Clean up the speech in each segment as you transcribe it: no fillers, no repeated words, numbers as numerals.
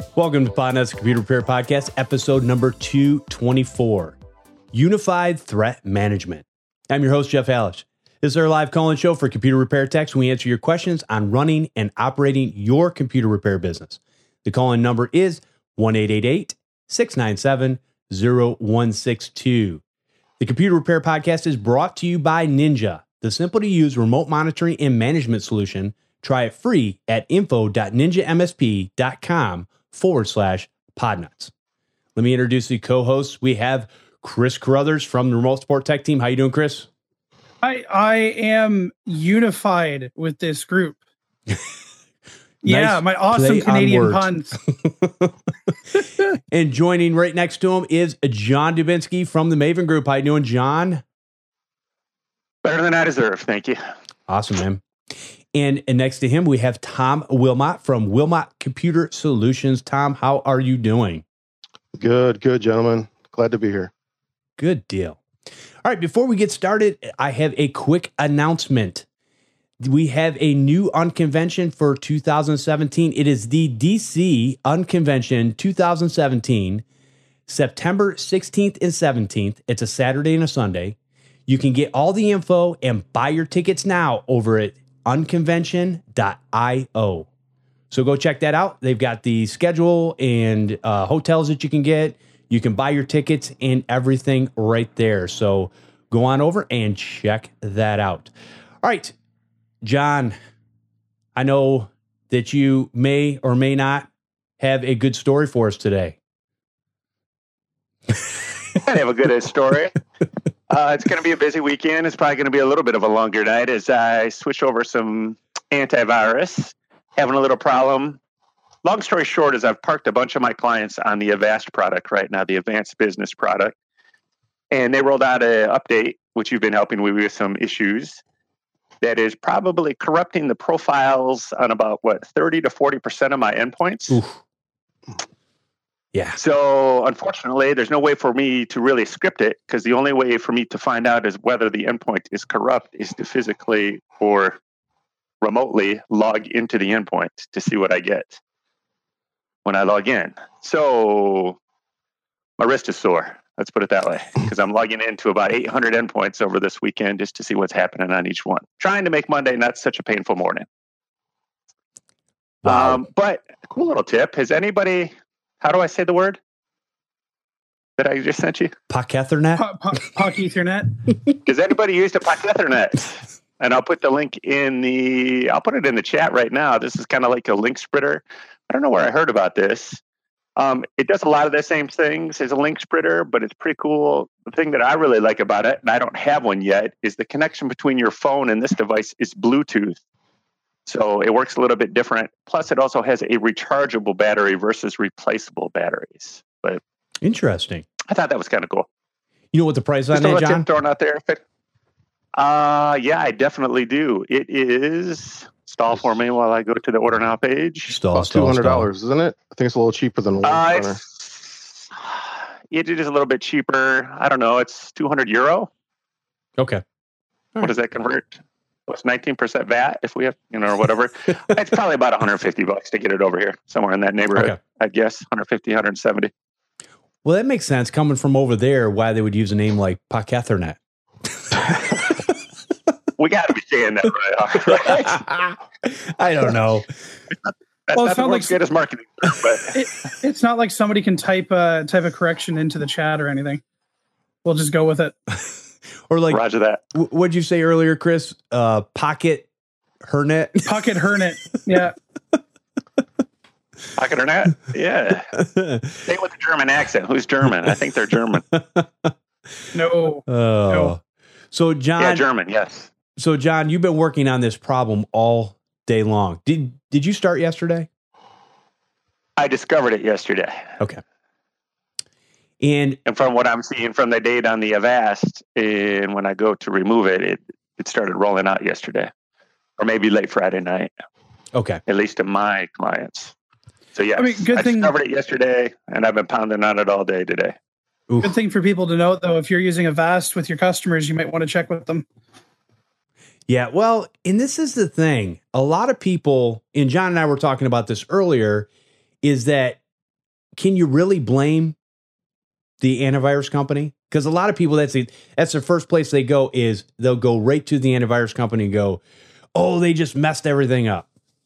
Welcome to Podnut's Computer Repair Podcast, episode number 224, Unified Threat Management. I'm your host, Jeff Hallish. This is our live call-in show for computer repair techs. We answer your questions on running and operating your computer repair business. The call-in number is 1-888-697-0162. The Computer Repair Podcast is brought to you by Ninja, the simple-to-use remote monitoring and management solution. Try it free at info.ninjamsp.com/podnuts. Let me introduce the co-hosts. We have Chris Carruthers from the Remote Support Tech Team. How you doing, Chris? I am unified with this group. Yeah, my awesome Canadian puns. And joining right next to him is John Dubinsky from the Maven Group. How you doing, John? Better than I deserve. Thank you. Awesome, man. And next to him, we have Tom Wilmot from Wilmot Computer Solutions. Tom, how are you doing? Good, gentlemen. Glad to be here. Good deal. All right, before we get started, I have a quick announcement. We have a new Unconvention for 2017. It is the DC Unconvention 2017, September 16th and 17th. It's a Saturday and a Sunday. You can get all the info and buy your tickets now over at unconvention.io. So go check that out. They've got the schedule and hotels that you can get. You can buy your tickets and everything right there. So go on over and check that out. All right, John, I know that you may or may not have a good story for us today. I have a good story. It's going to be a busy weekend. It's probably going to be a little bit of a longer night as I switch over some antivirus. Having a little problem. Long story short is I've parked a bunch of my clients on the Avast product right now, the Advanced Business product. And they rolled out an update, which you've been helping me with some issues, that is probably corrupting the profiles on about, 30 to 40% of my endpoints. Oof. Yeah. So unfortunately, there's no way for me to really script it because the only way for me to find out is whether the endpoint is corrupt is to physically or remotely log into the endpoint to see what I get when I log in. So my wrist is sore. Let's put it that way, because I'm logging into about 800 endpoints over this weekend just to see what's happening on each one. Trying to make Monday not such a painful morning. Wow. But cool little tip. Has anybody... How do I say the word that I just sent you? POC Ethernet? POC Ethernet. Does anybody use the POC Ethernet? And I'll put the link I'll put it in the chat right now. This is kind of like a link spreader. I don't know where I heard about this. It does a lot of the same things as a link spreader, but it's pretty cool. The thing that I really like about it, and I don't have one yet, is the connection between your phone and this device is Bluetooth. So it works a little bit different. Plus, it also has a rechargeable battery versus replaceable batteries. But Interesting. I thought that was kind of cool. You know what the price on Just that, a John? tip thrown out there. Yeah, I definitely do. It is... Stall for me while I go to the order now page. About $200, isn't it? I think it's a little cheaper than one. It is a little bit cheaper. I don't know. It's €200. Okay. What does that convert? What's 19% VAT if we have, or whatever. It's probably about $150 to get it over here, somewhere in that neighborhood. Okay. I'd guess 150, 170. Well, that makes sense coming from over there. Why they would use a name like POC Ethernet? We got to be saying that right. I don't know. Well, it's not like greatest marketing, but it's not like somebody can type a correction into the chat or anything. We'll just go with it. Or like, Roger that. What'd you say earlier, Chris? Pocket Hernet? Pocket Hernet. Yeah. Pocket Hernet? Yeah. Say it with a German accent. Who's German? I think they're German. No. No. So, John. Yeah, German, yes. So, John, you've been working on this problem all day long. Did you start yesterday? I discovered it yesterday. Okay. And from what I'm seeing from the date on the Avast, and when I go to remove it, it started rolling out yesterday, or maybe late Friday night. Okay. At least to my clients. So yeah, I discovered it yesterday, and I've been pounding on it all day today. Oof. Good thing for people to know, though, if you're using Avast with your customers, you might want to check with them. Yeah, well, and this is the thing. A lot of people, and John and I were talking about this earlier, is that can you really blame the antivirus company? Because a lot of people, that's the first place they go is they'll go right to the antivirus company and go, oh, they just messed everything up.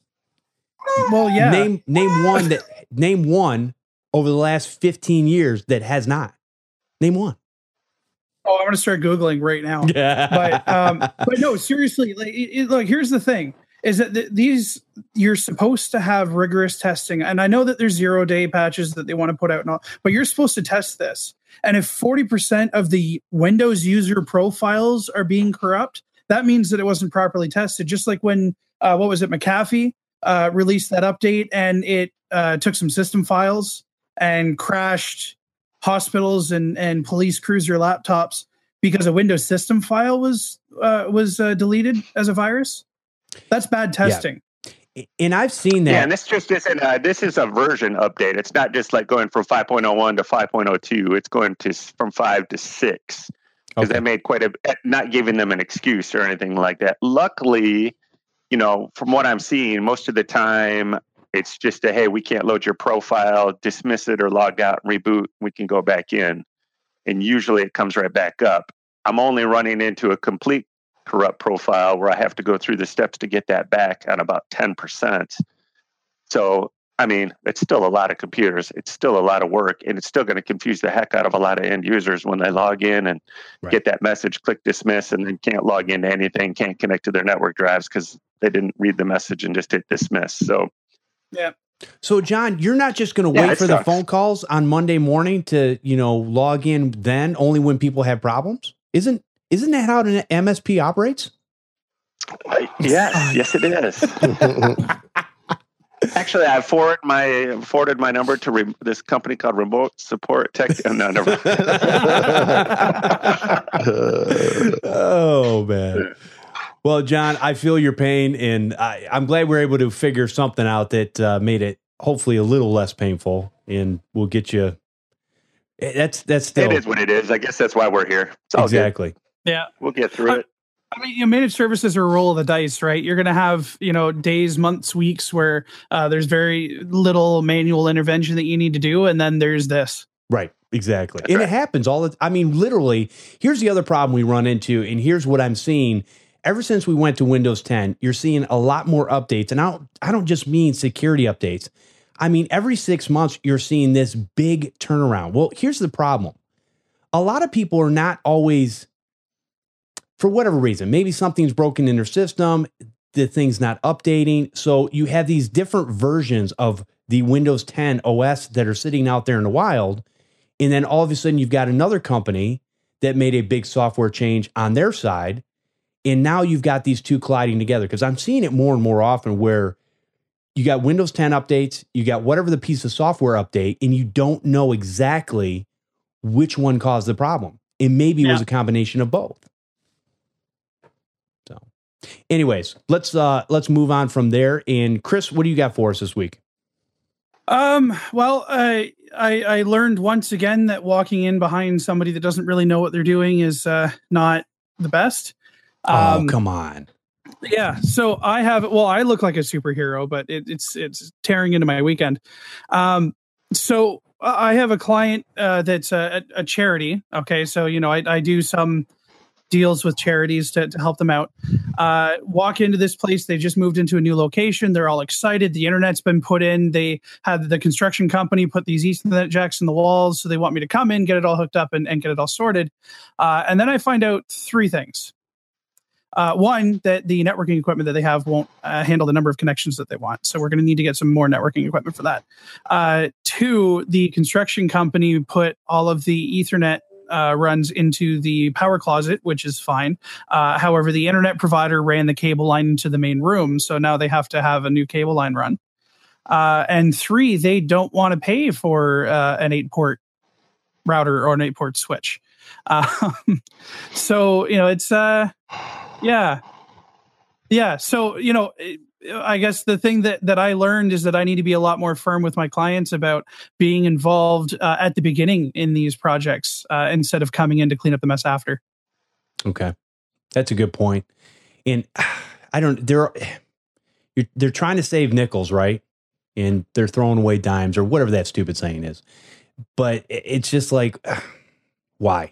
Well, yeah. Name one over the last 15 years that has not. Name one. Oh, I'm going to start Googling right now. But no, seriously, like here's the thing is that these, you're supposed to have rigorous testing. And I know that there's 0-day patches that they want to put out and all, but you're supposed to test this. And if 40% of the Windows user profiles are being corrupt, that means that it wasn't properly tested. Just like when, what was it, McAfee released that update and it took some system files and crashed hospitals and police cruiser laptops because a Windows system file was deleted as a virus. That's bad testing. Yeah. And I've seen that. Yeah, and this just isn't. This is a version update. It's not just like going from 5.01 to 5.02. It's going from 5 to 6 because they made not giving them an excuse or anything like that. Luckily, from what I'm seeing, most of the time it's just hey, we can't load your profile, dismiss it or log out, and reboot. We can go back in, and usually it comes right back up. I'm only running into a complete corrupt profile where I have to go through the steps to get that back on about 10%. So, I mean, it's still a lot of computers. It's still a lot of work, and it's still going to confuse the heck out of a lot of end users when they log in and get that message, click dismiss, and then can't log into anything, can't connect to their network drives because they didn't read the message and just hit dismiss. So, yeah. So, John, you're not just going to wait for the phone calls on Monday morning to, log in then only when people have problems? Isn't that how an MSP operates? Yes, it is. Actually, I forwarded my number to this company called Remote Support Tech. No, never. Oh man. Well, John, I feel your pain, and I'm glad we're able to figure something out that made it hopefully a little less painful, and we'll get you. That's still. It is what it is. I guess that's why we're here. It's all exactly. Good. Yeah, we'll get through it. I mean, managed services are a roll of the dice, right? You're going to have, days, months, weeks where there's very little manual intervention that you need to do. And then there's this. Right. Exactly. That's It happens literally, here's the other problem we run into. And here's what I'm seeing. Ever since we went to Windows 10, you're seeing a lot more updates. And I don't just mean security updates. I mean, every 6 months, you're seeing this big turnaround. Well, here's the problem. A lot of people are not always, for whatever reason, maybe something's broken in their system, the thing's not updating. So you have these different versions of the Windows 10 OS that are sitting out there in the wild. And then all of a sudden you've got another company that made a big software change on their side. And now you've got these two colliding together, because I'm seeing it more and more often where you got Windows 10 updates, you got whatever the piece of software update, and you don't know exactly which one caused the problem. It maybe was a combination of both. So anyways, let's move on from there. And Chris, what do you got for us this week? Well, I learned once again that walking in behind somebody that doesn't really know what they're doing is not the best. Oh, come on. Yeah. So I look like a superhero, but it's tearing into my weekend. So I have a client that's a charity. Okay. So, I do some deals with charities to help them out. Walk into this place. They just moved into a new location. They're all excited. The internet's been put in. They had the construction company put these Ethernet jacks in the walls. So they want me to come in, get it all hooked up and get it all sorted. And then I find out three things. One, that the networking equipment that they have won't handle the number of connections that they want. So we're going to need to get some more networking equipment for that. Two, the construction company put all of the Ethernet runs into the power closet, which is fine. However, the internet provider ran the cable line into the main room. So now they have to have a new cable line run. And three, they don't want to pay for an 8-port router or an 8-port switch. So, it's... Yeah. So, I guess the thing that I learned is that I need to be a lot more firm with my clients about being involved at the beginning in these projects instead of coming in to clean up the mess after. Okay. That's a good point. And they're trying to save nickels, right? and they're throwing away dimes or whatever that stupid saying is. But it's just like, why?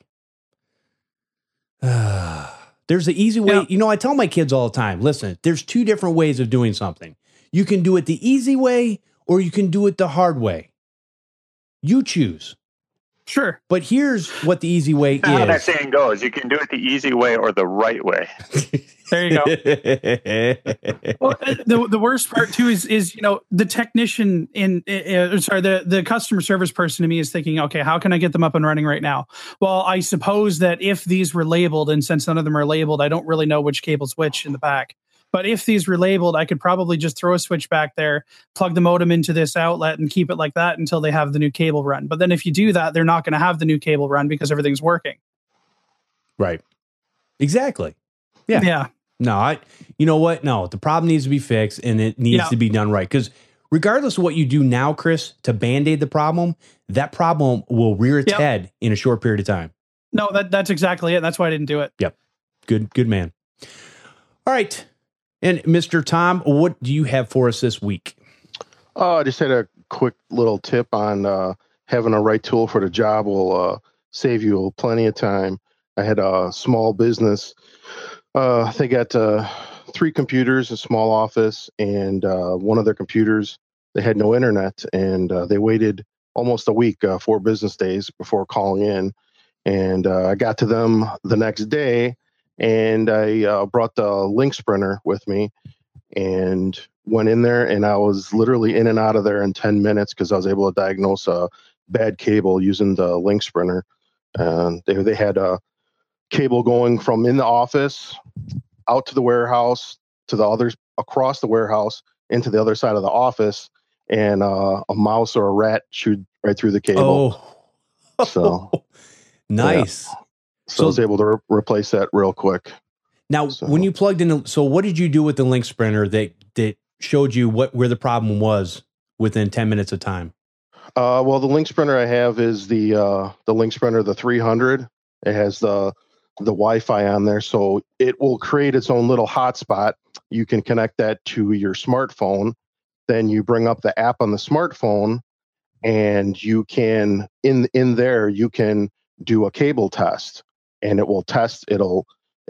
There's an easy way. You know, I tell my kids all the time, listen, there's two different ways of doing something. You can do it the easy way or you can do it the hard way. You choose. Sure. But here's what the easy way is. How that saying goes, you can do it the easy way or the right way. There you go. Well, the worst part too is you know, the technician the customer service person to me is thinking, okay, how can I get them up and running right now? Well, I suppose that if these were labeled, and since none of them are labeled, I don't really know which cable's which in the back. But if these were labeled, I could probably just throw a switch back there, plug the modem into this outlet, and keep it like that until they have the new cable run. But then if you do that, they're not going to have the new cable run because everything's working. Right. Exactly. Yeah. Yeah. No, you know what? No, the problem needs to be fixed and it needs to be done right. Because regardless of what you do now, Chris, to Band-Aid the problem, that problem will rear its head in a short period of time. No, that's exactly it. That's why I didn't do it. Yep. Good man. All right. And Mr. Tom, what do you have for us this week? I just had a quick little tip on having a right tool for the job will save you plenty of time. I had a small business. They got 3 computers, a small office, and one of their computers, they had no internet, and they waited almost a week, 4 business days before calling in. And I got to them the next day, and I brought the Lynx printer with me and went in there, and I was literally in and out of there in 10 minutes because I was able to diagnose a bad cable using the Lynx printer. They had a cable going from in the office out to the warehouse to the others across the warehouse into the other side of the office, and a mouse or a rat chewed right through the cable. Oh, so nice. Yeah. So I was able to replace that real quick. Now, when you plugged in, so what did you do with the Lynx printer that showed you where the problem was within 10 minutes of time? Well, the Lynx printer I have is the Lynx printer, the 300. It has the Wi-Fi on there, so it will create its own little hotspot. You can connect that to your smartphone. Then you bring up the app on the smartphone, and you can in there you can do a cable test, and it will test. It'll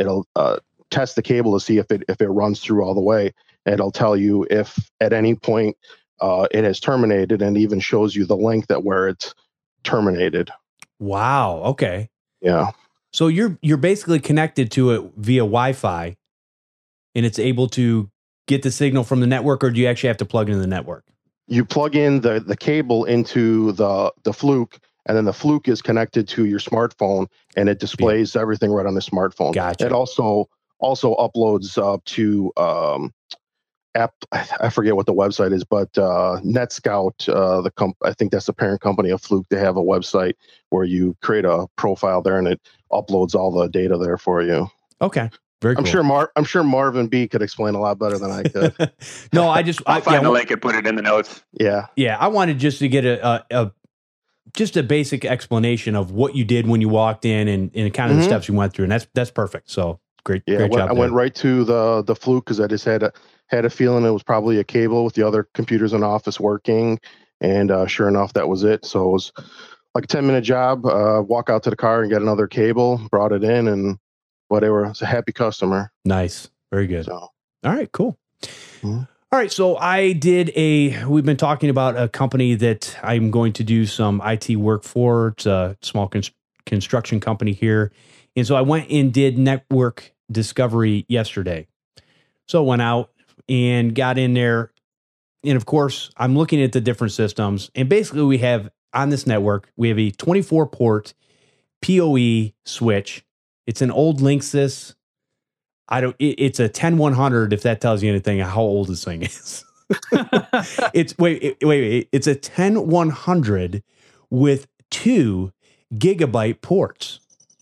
test the cable to see if it runs through all the way. And it'll tell you if at any point it has terminated, and even shows you the length at where it's terminated. Wow. Okay. Yeah. So you're basically connected to it via Wi-Fi, and it's able to get the signal from the network, or do you actually have to plug into the network? You plug in the cable into the Fluke, and then the Fluke is connected to your smartphone, and it displays everything right on the smartphone. Gotcha. It also uploads to app. I forget what the website is, but NetScout, I think that's the parent company of Fluke. They have a website where you create a profile there, and it uploads all the data there for you. Okay. Very cool. I'm sure Marvin B could explain a lot better than I could. No, I'll find the link and put it in the notes. Yeah. Yeah. I wanted just to get just a basic explanation of what you did when you walked in and kind of the steps you went through. And that's perfect. So great. Yeah. Great job. I went right to the Fluke because I just had a feeling it was probably a cable with the other computers in the office working. And sure enough, that was it. So it was like a 10-minute job, walk out to the car and get another cable, brought it in, and whatever. It's a happy customer. Nice. Very good. So. All right, cool. All right. So we've been talking about a company that I'm going to do some IT work for. It's a small construction company here. And so I went and did network discovery yesterday. So I went out and got in there. And of course, I'm looking at the different systems. And basically we have on this network, we have a 24 port PoE switch. It's an old Linksys. It's a 10100, if that tells you anything, how old this thing is. It's it's a 10100 with 2 gigabyte ports.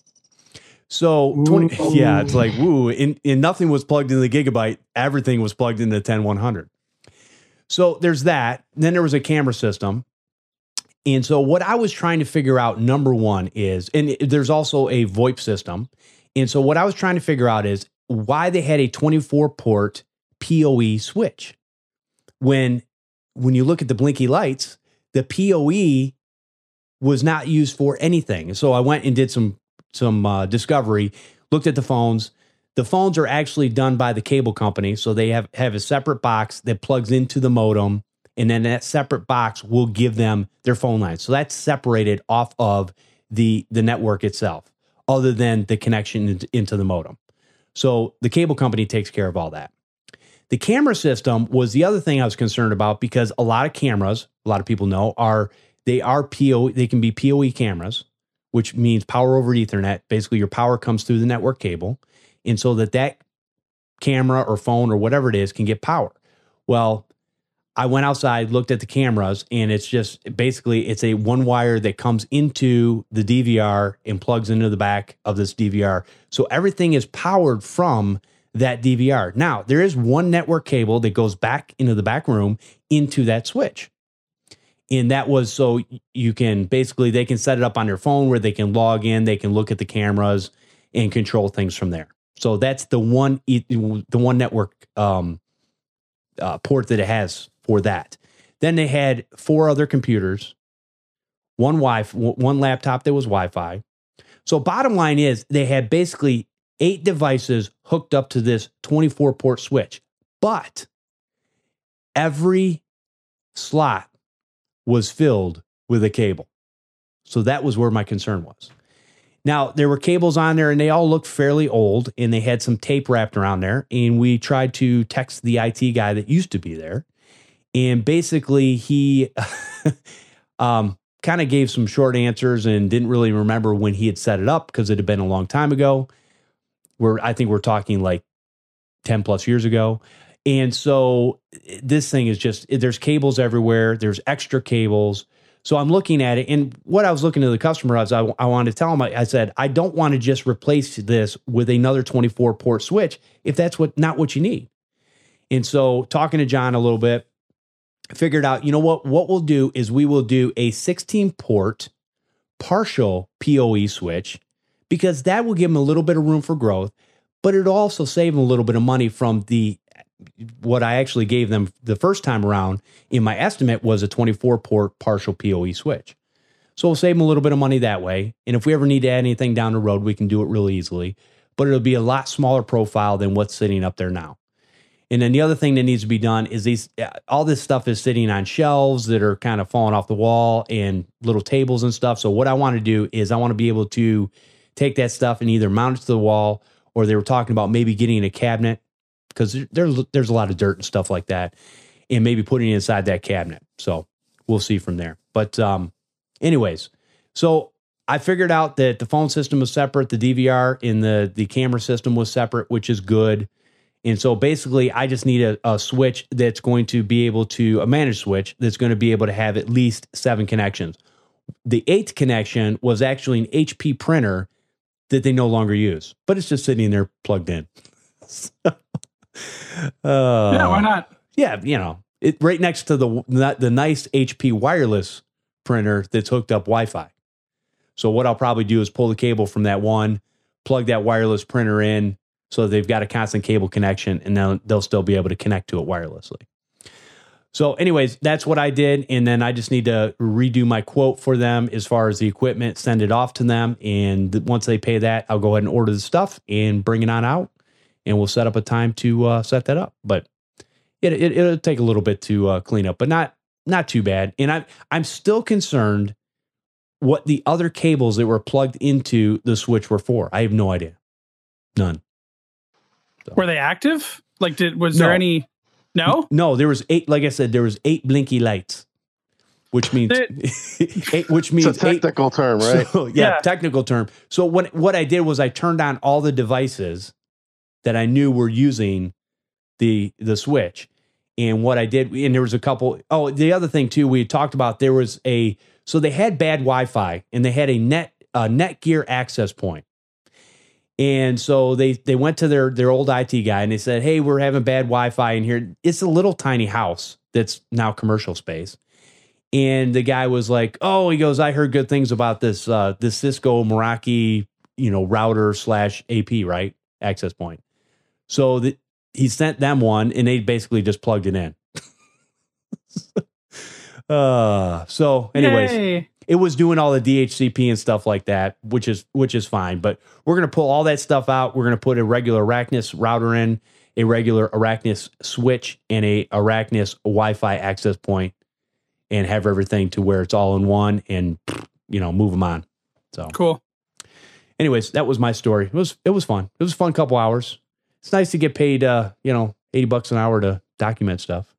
So it's like, woo, and nothing was plugged into the gigabyte. Everything was plugged into the 10100. So there's that. Then there was a camera system. And so what I was trying to figure out, number one is, and there's also a VoIP system. And so what I was trying to figure out is why they had a 24 port PoE switch when when you look at the blinky lights, the PoE was not used for anything. So I went and did some discovery, looked at the phones. The phones are actually done by the cable company. So they have a separate box that plugs into the modem, and then that separate box will give them their phone line. So that's separated off of the network itself, other than the connection into the modem. So the cable company takes care of all that. The camera system was the other thing I was concerned about, because a lot of cameras, a lot of people know, they can be PoE cameras, which means power over Ethernet. Basically, your power comes through the network cable, and so that camera or phone or whatever it is can get power. Well, I went outside, looked at the cameras, and it's just basically it's a one wire that comes into the DVR and plugs into the back of this DVR. So everything is powered from that DVR. Now, there is one network cable that goes back into the back room into that switch. And that was so you can basically, they can set it up on their phone where they can log in, they can look at the cameras and control things from there. So that's the one network port that it has for that. Then they had 4 other computers, one laptop that was Wi-Fi. So bottom line is they had basically 8 devices hooked up to this 24 port switch, but every slot was filled with a cable. So that was where my concern was. Now, there were cables on there and they all looked fairly old and they had some tape wrapped around there. And we tried to text the IT guy that used to be there. And basically he kind of gave some short answers and didn't really remember when he had set it up, because it had been a long time ago. I think we're talking like 10 plus years ago. And so this thing is just, there's cables everywhere. There's extra cables. So I'm looking at it, and what I was looking to the customer, I wanted to tell him, I said, I don't want to just replace this with another 24 port switch if that's not what you need. And so talking to John a little bit, I figured out, you know what we'll do is we will do a 16 port partial PoE switch, because that will give them a little bit of room for growth, but it'll also save them a little bit of money from what I actually gave them the first time around in my estimate was a 24 port partial PoE switch. So we'll save them a little bit of money that way. And if we ever need to add anything down the road, we can do it really easily, but it'll be a lot smaller profile than what's sitting up there now. And then the other thing that needs to be done is all this stuff is sitting on shelves that are kind of falling off the wall and little tables and stuff. So what I want to do is I want to be able to take that stuff and either mount it to the wall, or they were talking about maybe getting a cabinet, because there's a lot of dirt and stuff like that, and maybe putting it inside that cabinet. So we'll see from there. But anyways, so I figured out that the phone system was separate, the DVR and the camera system was separate, which is good. And so basically I just need a switch that's going to be able to, a managed switch that's going to be able to have at least 7 connections. The 8th connection was actually an HP printer that they no longer use, but it's just sitting there plugged in. Yeah, why not? Yeah, right next to the nice HP wireless printer that's hooked up Wi-Fi. So what I'll probably do is pull the cable from that one, plug that wireless printer in, so they've got a constant cable connection, and then they'll still be able to connect to it wirelessly. So anyways, that's what I did. And then I just need to redo my quote for them as far as the equipment, send it off to them. And once they pay that, I'll go ahead and order the stuff and bring it on out. And we'll set up a time to set that up. But it'll take a little bit to clean up, but not too bad. And I'm still concerned what the other cables that were plugged into the switch were for. I have no idea. None. So. Were they active? Like, was there any... No? No, there was 8, like I said, there was 8 blinky lights, which means, it's a technical term, right? So, yeah, technical term. So what I did was I turned on all the devices that I knew were using the switch. And what I did, and there was a couple, the other thing too, we had talked about, so they had bad Wi-Fi and they had a Netgear access point. And so they went to their old IT guy and they said, hey, we're having bad Wi-Fi in here. It's a little tiny house that's now commercial space. And the guy was like, he goes, I heard good things about this Cisco Meraki, router / AP, right? Access point. So he sent them one and they basically just plugged it in. So anyways, Yay. it was doing all the DHCP and stuff like that, which is fine. But we're going to pull all that stuff out. We're going to put a regular Arachnus router in, a regular Arachnus switch, and a Arachnus Wi-Fi access point, and have everything to where it's all in one, and move them on. So Cool. anyways, that was my story. It was fun. It was a fun couple hours. It's nice to get paid, $80 an hour to document stuff.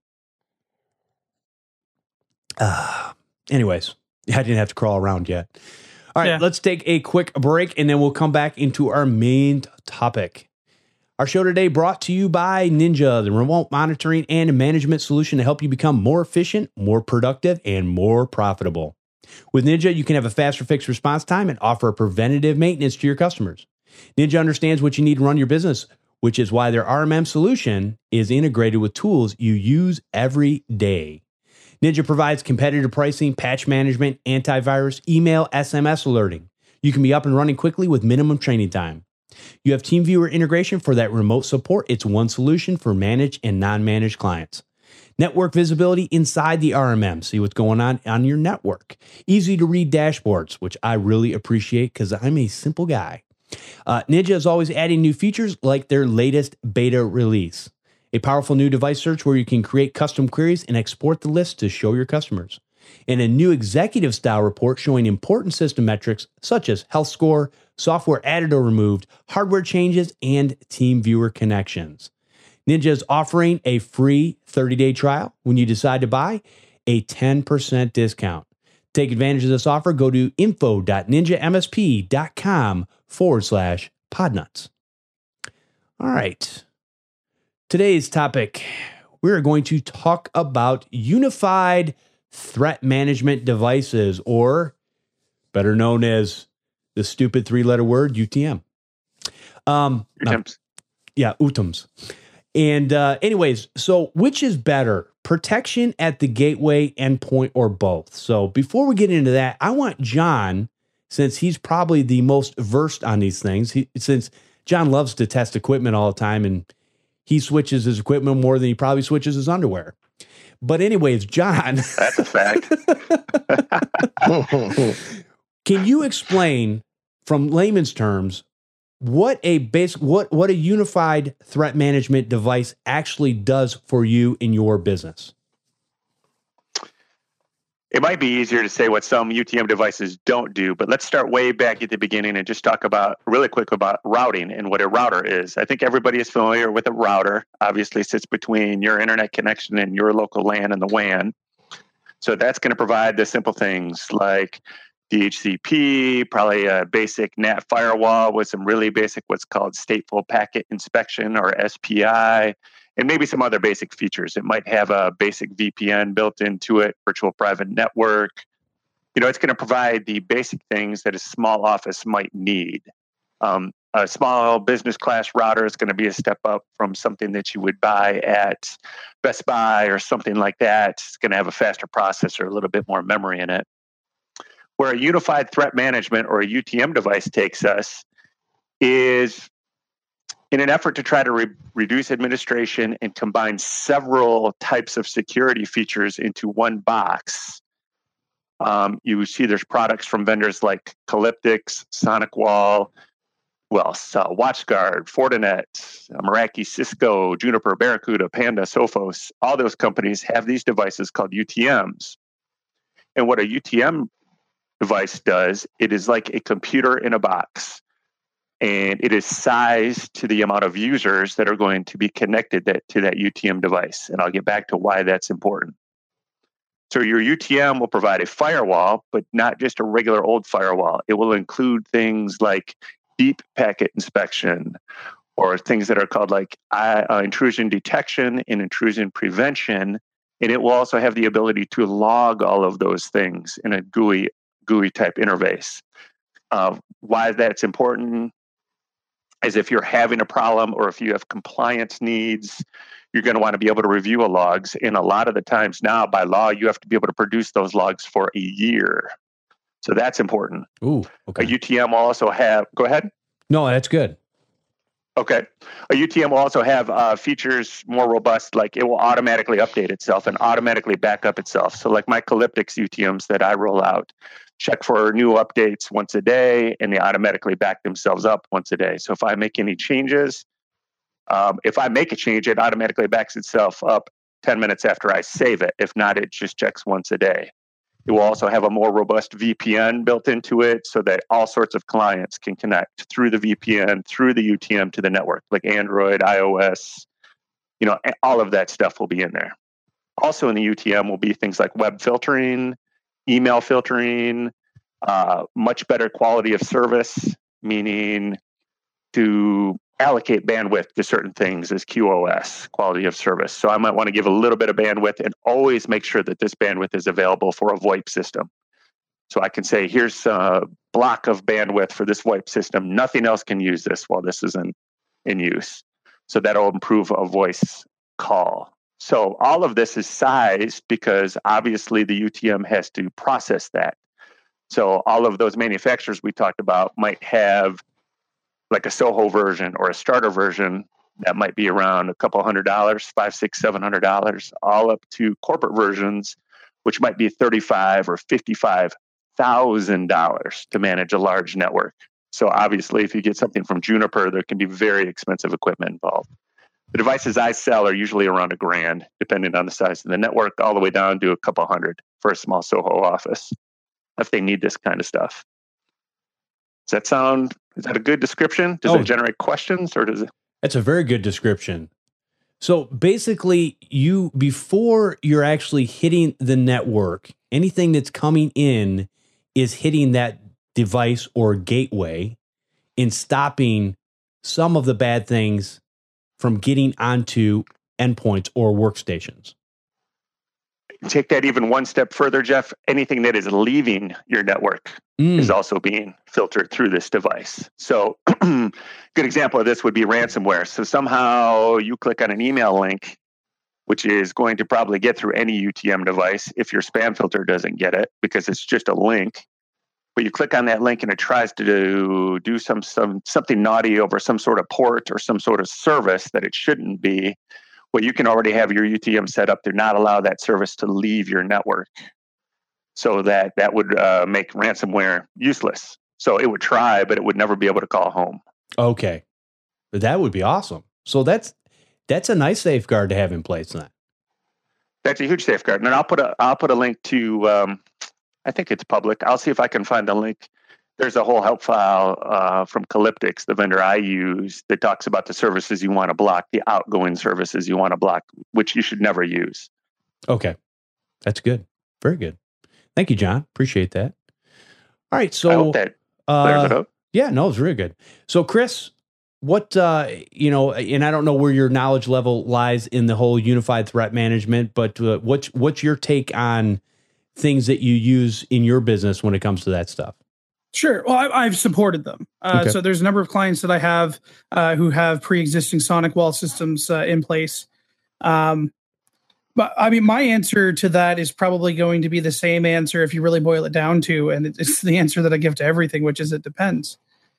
Anyways, I didn't have to crawl around yet. All right, Yeah. Let's take a quick break, and then we'll come back into our main topic. Our show today brought to you by Ninja, the remote monitoring and management solution to help you become more efficient, more productive, and more profitable. With Ninja, you can have a faster fixed response time and offer preventative maintenance to your customers. Ninja understands what you need to run your business, which is why their RMM solution is integrated with tools you use every day. Ninja provides competitive pricing, patch management, antivirus, email, SMS alerting. You can be up and running quickly with minimum training time. You have TeamViewer integration for that remote support. It's one solution for managed and non-managed clients. Network visibility inside the RMM. See what's going on your network. Easy to read dashboards, which I really appreciate because I'm a simple guy. Ninja is always adding new features like their latest beta release. A powerful new device search where you can create custom queries and export the list to show your customers. And a new executive style report showing important system metrics such as health score, software added or removed, hardware changes, and TeamViewer connections. Ninja is offering a free 30-day trial. When you decide to buy, a 10% discount. Take advantage of this offer. Go to info.ninjamsp.com/podnuts. All right. Today's topic, we're going to talk about unified threat management devices, or better known as the stupid three-letter word, UTM. UTMs. UTMs. And anyways, so which is better, protection at the gateway, endpoint, or both? So before we get into that, I want John, since he's probably the most versed on these things, since John loves to test equipment all the time, and he switches his equipment more than he probably switches his underwear. But anyways, John. That's a fact. Can you explain from layman's terms what a unified threat management device actually does for you in your business? It might be easier to say what some UTM devices don't do, but let's start way back at the beginning and just talk really quick about routing and what a router is. I think everybody is familiar with a router. Obviously, sits between your internet connection and your local LAN and the WAN. So that's going to provide the simple things like DHCP, probably a basic NAT firewall with some really basic what's called stateful packet inspection, or SPI, and maybe some other basic features. It might have a basic VPN built into it, virtual private network. It's going to provide the basic things that a small office might need. A small business class router is going to be a step up from something that you would buy at Best Buy or something like that. It's going to have a faster processor, a little bit more memory in it. Where a unified threat management, or a UTM device, takes us is in an effort to try to reduce administration and combine several types of security features into one box. You see there's products from vendors like Calyptix, SonicWall, WatchGuard, Fortinet, Meraki, Cisco, Juniper, Barracuda, Panda, Sophos. All those companies have these devices called UTMs. And what a UTM device does, it is like a computer in a box, and it is sized to the amount of users that are going to be connected to that UTM device. And I'll get back to why that's important. So your UTM will provide a firewall, but not just a regular old firewall. It will include things like deep packet inspection, or things that are called like intrusion detection and intrusion prevention. And it will also have the ability to log all of those things in a GUI type interface. Why that's important is if you're having a problem, or if you have compliance needs, you're going to want to be able to review logs. And a lot of the times now, by law, you have to be able to produce those logs for a year. So that's important. Ooh, okay. A UTM will also have, go ahead. No, that's good. Okay. A UTM will also have features more robust, like it will automatically update itself and automatically back up itself. So like my Calyptix UTMs that I roll out, check for new updates once a day, and they automatically back themselves up once a day. So if I make any changes, if I make a change, it automatically backs itself up 10 minutes after I save it. If not, it just checks once a day. It will also have a more robust VPN built into it so that all sorts of clients can connect through the VPN, through the UTM to the network, like Android, iOS, all of that stuff will be in there. Also in the UTM will be things like web filtering, email filtering, much better quality of service, meaning to allocate bandwidth to certain things as QoS, quality of service. So I might want to give a little bit of bandwidth and always make sure that this bandwidth is available for a VoIP system. So I can say, here's a block of bandwidth for this VoIP system. Nothing else can use this while this is in use. So that'll improve a voice call. So all of this is sized because obviously the UTM has to process that. So all of those manufacturers we talked about might have like a Soho version or a starter version that might be around a couple $100, $500, $600, $700, all up to corporate versions, which might be $35,000 or $55,000 to manage a large network. So obviously, if you get something from Juniper, there can be very expensive equipment involved. The devices I sell are usually around $1,000, depending on the size of the network, all the way down to a couple hundred for a small Soho office, if they need this kind of stuff. Is that a good description? Does it generate questions or does it? That's a very good description. So basically, before you're actually hitting the network, anything that's coming in is hitting that device or gateway and stopping some of the bad things from getting onto endpoints or workstations. Take that even one step further, Jeff. Anything that is leaving your network is also being filtered through this device. So good example of this would be ransomware. So somehow you click on an email link, which is going to probably get through any UTM device if your spam filter doesn't get it because it's just a link. But you click on that link and it tries to do something naughty over some sort of port or some sort of service that it shouldn't be. Well, you can already have your UTM set up to not allow that service to leave your network. So that would make ransomware useless. So it would try, but it would never be able to call home. Okay. That would be awesome. So that's a nice safeguard to have in place then. That's a huge safeguard. And I'll put a link to, I think it's public. I'll see if I can find the link. There's a whole help file from Calyptix, the vendor I use, that talks about the services you want to block, the outgoing services you want to block, which you should never use. Okay. That's good. Very good. Thank you, John. Appreciate that. All right. So I hope that clears it up. Yeah, no, it's really good. So Chris, what, and I don't know where your knowledge level lies in the whole unified threat management, but what's your take on things that you use in your business when it comes to that stuff? Sure. Well, I've supported them. Okay. So there's a number of clients that I have who have pre-existing SonicWall systems in place. But I mean, my answer to that is probably going to be the same answer if you really boil it down to, and it's the answer that I give to everything, which is it depends.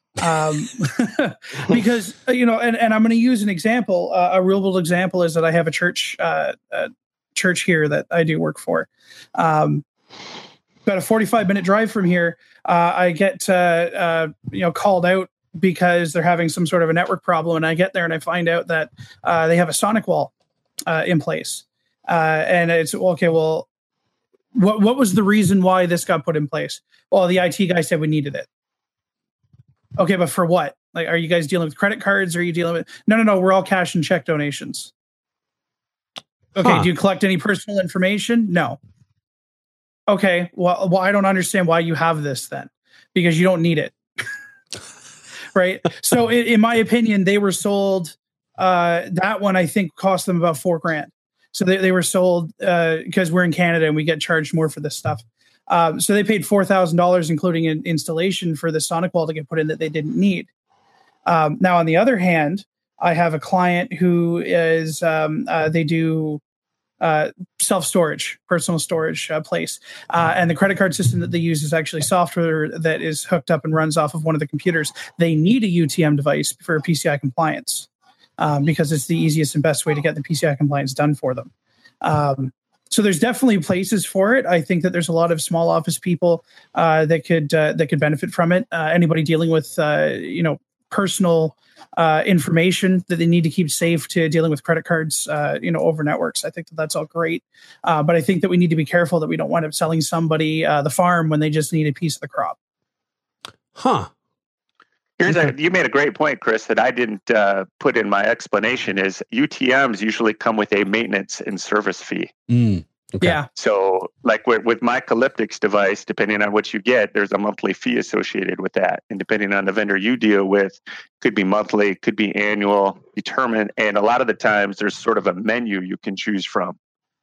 Because, and I'm going to use an example. A real world example is that I have a church here that I do work for. About a 45-minute drive from here, I get called out because they're having some sort of a network problem, and I get there and I find out that they have a SonicWall in place, and it's okay. Well, what was the reason why this got put in place? Well, the IT guy said we needed it. Okay, but for what? Like, are you guys dealing with credit cards? Or are you dealing with? No. We're all cash and check donations. Okay, Do you collect any personal information? No. Okay, well, I don't understand why you have this then, because you don't need it, right? So, in my opinion, they were sold. That one I think cost them about $4,000. So they were sold because we're in Canada and we get charged more for this stuff. So they paid $4,000, including an installation for the SonicWall to get put in that they didn't need. Now, on the other hand, I have a client who is they do self-storage, personal storage place. And the credit card system that they use is actually software that is hooked up and runs off of one of the computers. They need a UTM device for PCI compliance because it's the easiest and best way to get the PCI compliance done for them. So there's definitely places for it. I think that there's a lot of small office people that could benefit from it. Anybody dealing with personal information that they need to keep safe to dealing with credit cards, over networks. I think that that's all great. But I think that we need to be careful that we don't wind up selling somebody the farm when they just need a piece of the crop. Huh. You made a great point, Chris, that I didn't put in my explanation is UTMs usually come with a maintenance and service fee. Okay. Yeah. So like with my Calyptix device, depending on what you get, there's a monthly fee associated with that. And depending on the vendor you deal with, could be monthly, could be annual, determined. And a lot of the times there's sort of a menu you can choose from.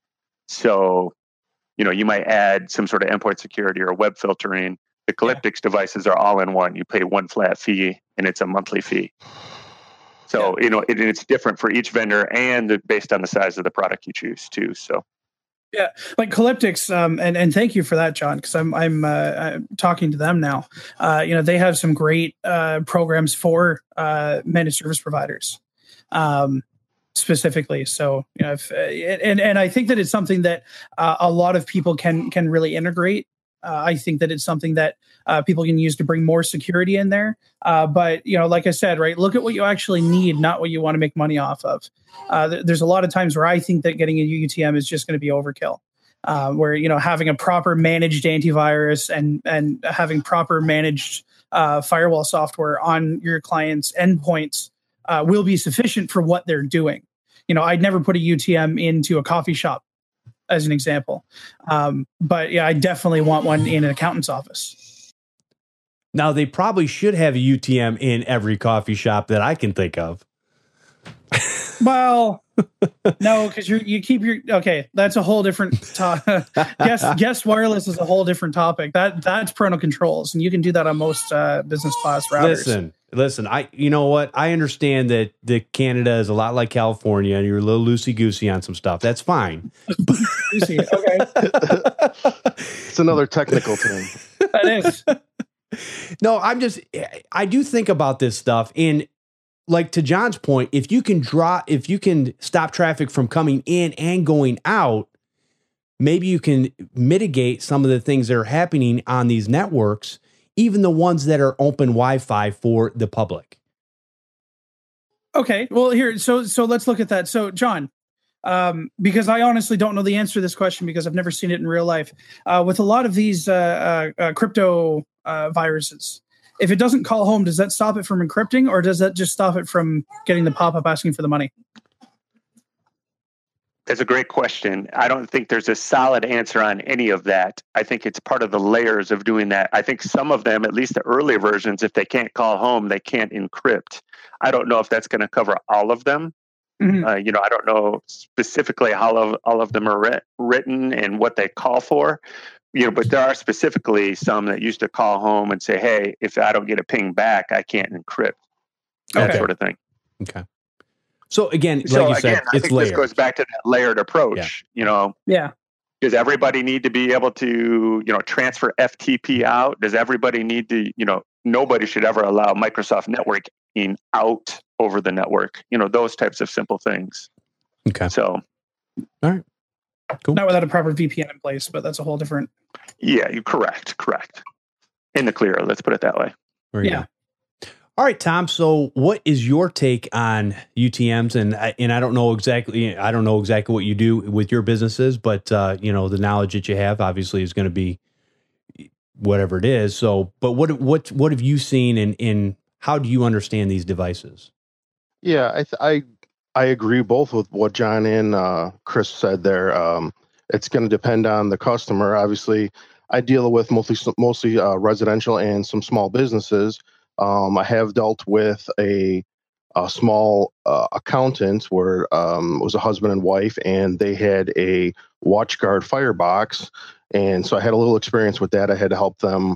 So, you might add some sort of endpoint security or web filtering. The Calyptix devices are all in one. You pay one flat fee and it's a monthly fee. So, it's different for each vendor and based on the size of the product you choose too. So. Yeah, like Calyptix, and thank you for that, John, because I'm talking to them now. They have some great programs for managed service providers, specifically. So, and I think that it's something that a lot of people can really integrate. I think that it's something that people can use to bring more security in there. But, like I said, right, look at what you actually need, not what you want to make money off of. There's a lot of times where I think that getting a UTM is just going to be overkill, where, having a proper managed antivirus and having proper managed firewall software on your client's endpoints will be sufficient for what they're doing. I'd never put a UTM into a coffee shop, as an example. But yeah, I definitely want one in an accountant's office. Now, they probably should have a UTM in every coffee shop that I can think of. Well, no, because you keep your, okay, that's a whole different topic. Guest wireless is a whole different topic. That's parental controls, and you can do that on most business class routers. Listen, you know what? I understand that Canada is a lot like California and you're a little loosey-goosey on some stuff. That's fine. Okay. It's another technical term. That is. No, I do think about this stuff. And like to John's point, if you can stop traffic from coming in and going out, maybe you can mitigate some of the things that are happening on these networks, even the ones that are open Wi-Fi for the public. Okay. Well, here, so let's look at that. So, John, because I honestly don't know the answer to this question because I've never seen it in real life. With a lot of these crypto viruses, if it doesn't call home, does that stop it from encrypting, or does that just stop it from getting the pop-up asking for the money? That's a great question. I don't think there's a solid answer on any of that. I think it's part of the layers of doing that. I think some of them, at least the early versions, if they can't call home, they can't encrypt. I don't know if that's going to cover all of them. Mm-hmm. I don't know specifically how all of them are written and what they call for. But there are specifically some that used to call home and say, hey, if I don't get a ping back, I can't encrypt. That sort of thing. Okay. So again, like you said, I think this goes back to that layered approach. Yeah. Does everybody need to be able to, transfer FTP out? Does everybody need to, nobody should ever allow Microsoft networking out over the network. Those types of simple things. Okay. So, all right. Cool. Not without a proper VPN in place, but that's a whole different. Yeah, you're correct. In the clear, let's put it that way. Yeah. All right, Tom. So what is your take on UTMs? And I don't know exactly what you do with your businesses, but the knowledge that you have obviously is going to be whatever it is. So, but what have you seen in how do you understand these devices? Yeah, I agree both with what John and Chris said there. It's going to depend on the customer. Obviously, I deal with mostly residential and some small businesses. I have dealt with a small accountant where it was a husband and wife, and they had a WatchGuard Firebox, and so I had a little experience with that. I had to help them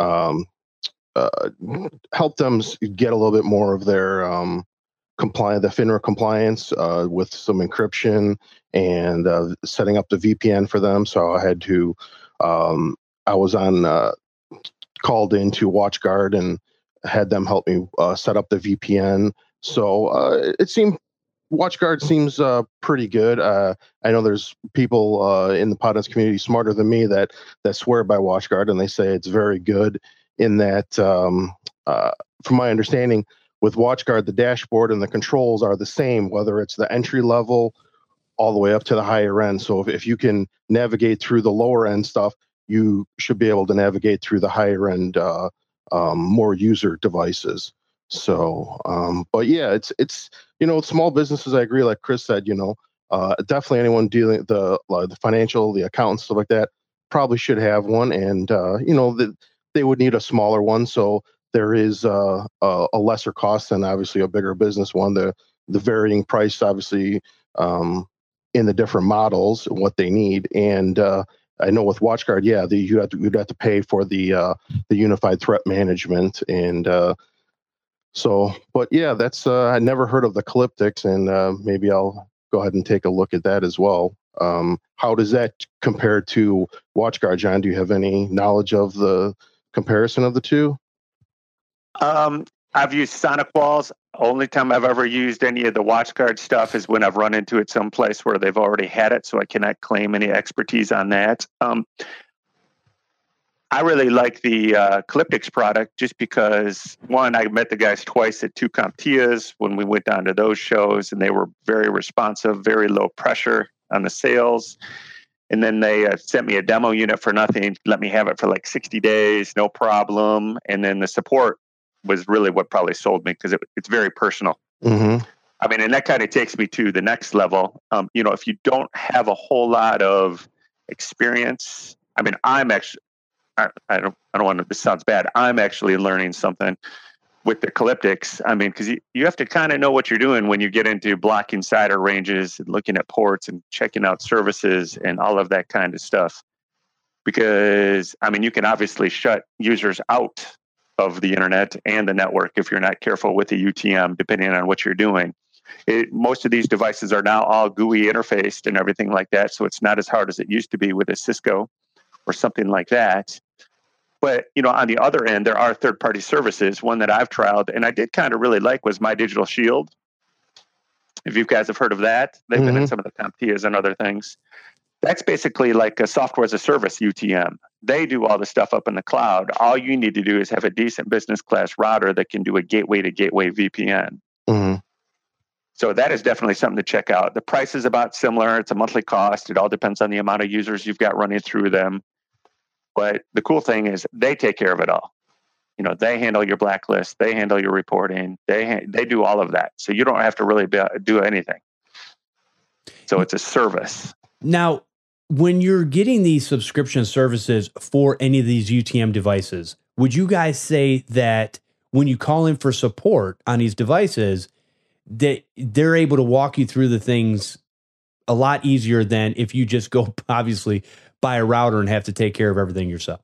get a little bit more of their the FINRA compliance with some encryption and setting up the VPN for them. So I had to, I was called into WatchGuard and had them help me set up the VPN. So WatchGuard seems pretty good. I know there's people in the Podnuts community smarter than me that swear by WatchGuard, and they say it's very good in that, from my understanding, with WatchGuard, the dashboard and the controls are the same, whether it's the entry level all the way up to the higher end. So if you can navigate through the lower end stuff, you should be able to navigate through the higher end, more user devices. So, but yeah, it's small businesses. I agree, like Chris said, definitely anyone dealing the financial, the accountants, stuff like that, probably should have one, and they would need a smaller one. So there is a lesser cost than obviously a bigger business one. The varying price, obviously, in the different models, what they need, and I know with WatchGuard, yeah, you'd have to pay for the unified threat management, and so. But yeah, that's I never heard of the Calyptix, and maybe I'll go ahead and take a look at that as well. How does that compare to WatchGuard, John? Do you have any knowledge of the comparison of the two? I've used SonicWalls. Only time I've ever used any of the WatchGuard stuff is when I've run into it someplace where they've already had it, so I cannot claim any expertise on that. I really like the Calyptix product just because, one, I met the guys twice at two CompTIAs when we went down to those shows, and they were very responsive, very low pressure on the sales. And then they sent me a demo unit for nothing, let me have it for like 60 days, no problem. And then the support was really what probably sold me, because it's very personal. Mm-hmm. I mean, and that kind of takes me to the next level. If you don't have a whole lot of experience, I mean, I'm actually, I don't want to, this sounds bad. I'm actually learning something with the Calyptix. I mean, because you have to kind of know what you're doing when you get into blocking CIDR ranges and looking at ports and checking out services and all of that kind of stuff. Because, I mean, you can obviously shut users out of the internet and the network if you're not careful with the UTM, depending on what you're doing. Most of these devices are now all GUI interfaced and everything like that, so it's not as hard as it used to be with a Cisco or something like that. But, on the other end, there are third-party services. One that I've trialed and I did kind of really like was My Digital Shield. If you guys have heard of that, they've been in some of the CompTIAs and other things. That's basically like a software as a service UTM. They do all the stuff up in the cloud. All you need to do is have a decent business class router that can do a gateway to gateway VPN. Mm-hmm. So that is definitely something to check out. The price is about similar. It's a monthly cost. It all depends on the amount of users you've got running through them. But the cool thing is they take care of it all. They handle your blacklist. They handle your reporting. They do all of that. So you don't have to really do anything. So it's a service. Now, when you're getting these subscription services for any of these UTM devices, would you guys say that when you call in for support on these devices, that they're able to walk you through the things a lot easier than if you just go, obviously, buy a router and have to take care of everything yourself?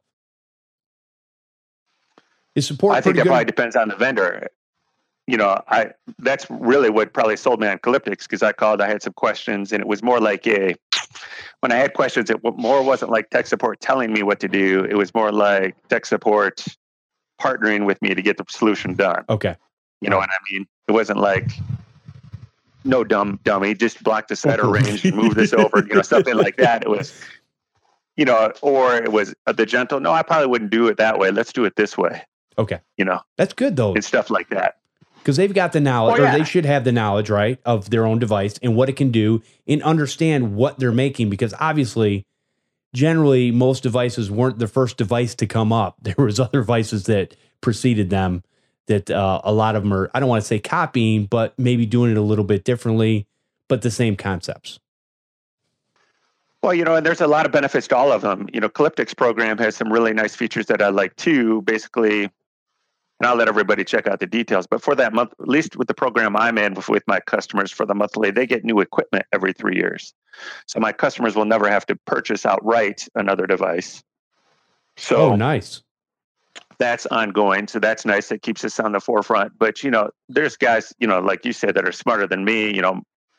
Is support? I think that probably depends on the vendor. That's really what probably sold me on Calyptix, because I called, I had some questions, and it was more like when I had questions, it more wasn't like tech support telling me what to do. It was more like tech support partnering with me to get the solution done. Okay. You know what I mean? It wasn't like, no dummy, just block the CIDR range, move this over, something like that. It was, or it was the gentle, no, I probably wouldn't do it that way. Let's do it this way. Okay. That's good though. And stuff like that. Because they've got the knowledge, or they should have the knowledge, right, of their own device and what it can do, and understand what they're making. Because obviously, generally, most devices weren't the first device to come up. There was other devices that preceded them that a lot of them are, I don't want to say copying, but maybe doing it a little bit differently, but the same concepts. Well, and there's a lot of benefits to all of them. Calyptix program has some really nice features that I like too. Basically, and I'll let everybody check out the details. But for that month, at least with the program I'm in with my customers for the monthly, they get new equipment every 3 years. So my customers will never have to purchase outright another device. So nice. That's ongoing. So that's nice. It keeps us on the forefront. But, there's guys, like you said, that are smarter than me.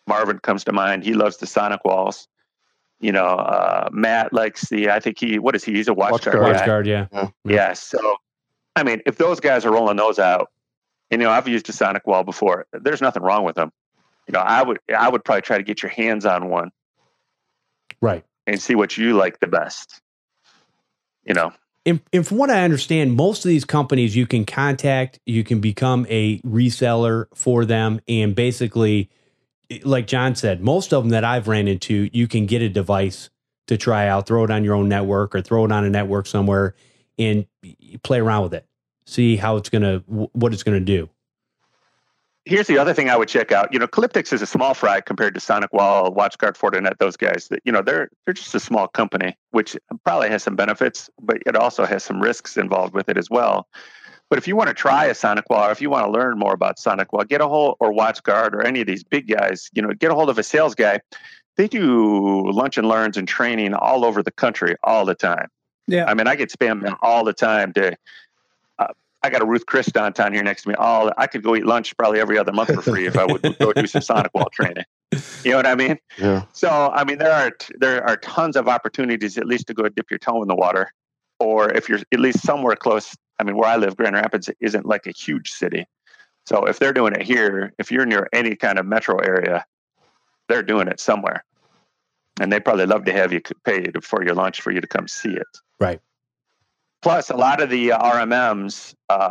Marvin comes to mind. He loves the Sonic walls. Matt likes I think what is he? He's a WatchGuard guy. WatchGuard, yeah. Yeah. So, I mean, if those guys are rolling those out, and, I've used a Sonic wall before, there's nothing wrong with them. I would probably try to get your hands on one. Right. And see what you like the best. And from what I understand, most of these companies you can contact, you can become a reseller for them. And basically, like John said, most of them that I've ran into, you can get a device to try out, throw it on your own network or throw it on a network somewhere and play around with it. See how what it's going to do. Here's the other thing I would check out. Calyptix is a small fry compared to Sonic Wall, WatchGuard, Fortinet, those guys. That they're just a small company, which probably has some benefits, but it also has some risks involved with it as well. But if you want to try a Sonic Wall, or if you want to learn more about Sonic Wall, get a hold, or WatchGuard, or any of these big guys. Get a hold of a sales guy. They do lunch and learns and training all over the country all the time. Yeah, I mean, I get spammed all the time to. I got a Ruth Chris downtown here next to me. I could go eat lunch probably every other month for free if I would go do some Sonic Wall training. You know what I mean? Yeah. So, I mean, there are tons of opportunities at least to go dip your toe in the water, or if you're at least somewhere close. I mean, where I live, Grand Rapids isn't like a huge city. So if they're doing it here, if you're near any kind of metro area, they're doing it somewhere. And they probably love to have you pay for your lunch for you to come see it. Right. Plus, a lot of the RMMs,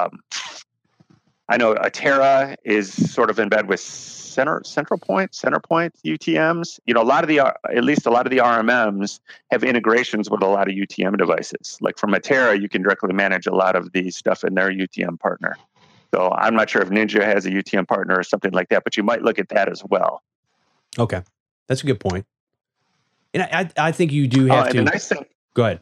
I know Atera is sort of in bed with Centerpoint UTMs. A lot of the RMMs have integrations with a lot of UTM devices. Like from Atera, you can directly manage a lot of the stuff in their UTM partner. So I'm not sure if Ninja has a UTM partner or something like that, but you might look at that as well. Okay, that's a good point. And I think you do have to. The nice thing, go ahead.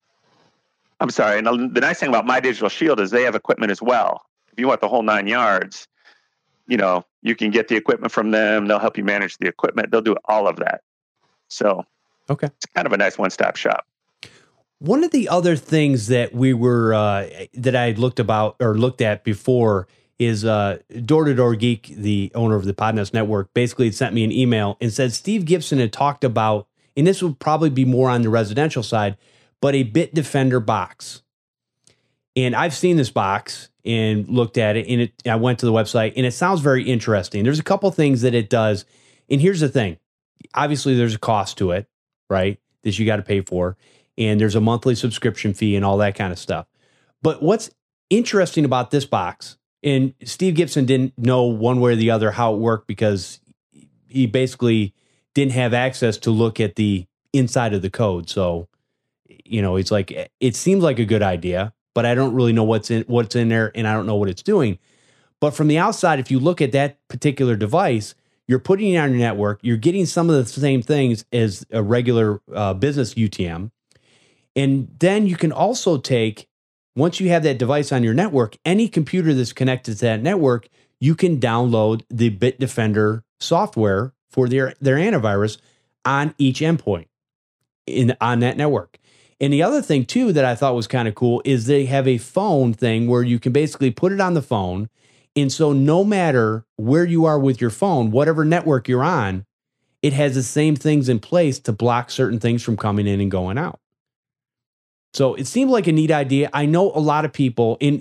I'm sorry. And the nice thing about My Digital Shield is they have equipment as well. If you want the whole 9 yards, you can get the equipment from them. They'll help you manage the equipment. They'll do all of that. So, okay, it's kind of a nice one-stop shop. One of the other things that we were that I looked at before is Door to Door Geek, the owner of the Podnest Network, basically sent me an email and said Steve Gibson had talked about, and this would probably be more on the residential side, but a Bitdefender box. And I've seen this box and looked at it, and I went to the website, and it sounds very interesting. There's a couple things that it does. And here's the thing. Obviously, there's a cost to it, right, that you got to pay for. And there's a monthly subscription fee and all that kind of stuff. But what's interesting about this box, and Steve Gibson didn't know one way or the other how it worked because he basically didn't have access to look at the inside of the code. So, it's like, it seems like a good idea, but I don't really know what's in there, and I don't know what it's doing. But from the outside, if you look at that particular device, you're putting it on your network, you're getting some of the same things as a regular business UTM. And then you can also take, once you have that device on your network, any computer that's connected to that network, you can download the Bitdefender software for their antivirus on each endpoint on that network. And the other thing, too, that I thought was kind of cool is they have a phone thing where you can basically put it on the phone. And so no matter where you are with your phone, whatever network you're on, it has the same things in place to block certain things from coming in and going out. So it seemed like a neat idea. I know a lot of people, and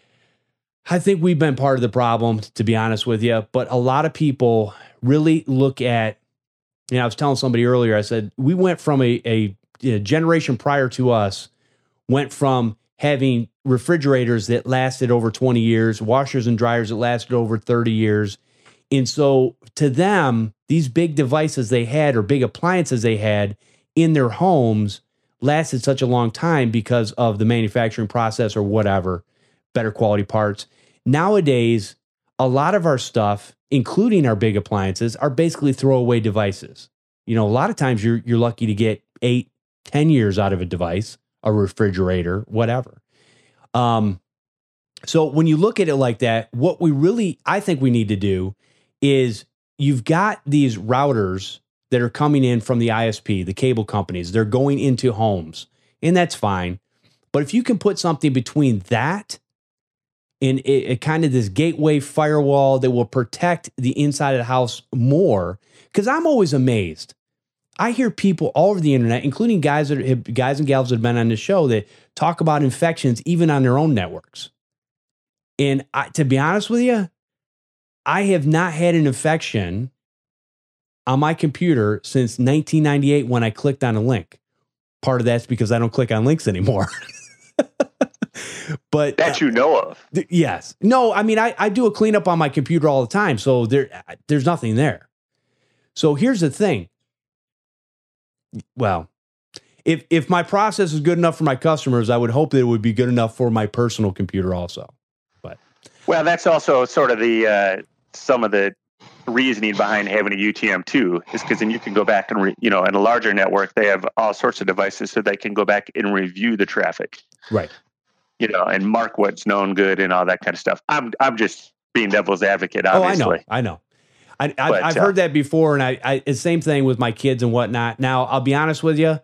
I think we've been part of the problem, to be honest with you, but a lot of people really look at, I was telling somebody earlier, I said, we went from a generation prior to us, went from having refrigerators that lasted over 20 years, washers and dryers that lasted over 30 years. And so to them, these big devices they had or big appliances they had in their homes lasted such a long time because of the manufacturing process or whatever, better quality parts. Nowadays, a lot of our stuff, including our big appliances, are basically throwaway devices. A lot of times you're lucky to get 8-10 years out of a device, a refrigerator, whatever. So when you look at it like that, what I think we need to do is you've got these routers that are coming in from the ISP, the cable companies. They're going into homes, and that's fine. But if you can put something between that and it kind of this gateway firewall that will protect the inside of the house more. Because I'm always amazed. I hear people all over the internet, including guys and gals that have been on the show, that talk about infections even on their own networks. And to be honest with you, I have not had an infection on my computer since 1998 when I clicked on a link. Part of that's because I don't click on links anymore. But that you know of. Yes. No, I mean, I do a cleanup on my computer all the time, so there's nothing there. So here's the thing. Well, if my process is good enough for my customers, I would hope that it would be good enough for my personal computer also. But well, that's also sort of the some of the reasoning behind having a UTM too, is because then you can go back and in a larger network, they have all sorts of devices so they can go back and review the traffic. Right. And mark what's known good and all that kind of stuff. I'm just being devil's advocate, obviously. Oh, I know. I've heard that before, and I the same thing with my kids and whatnot. Now, I'll be honest with you.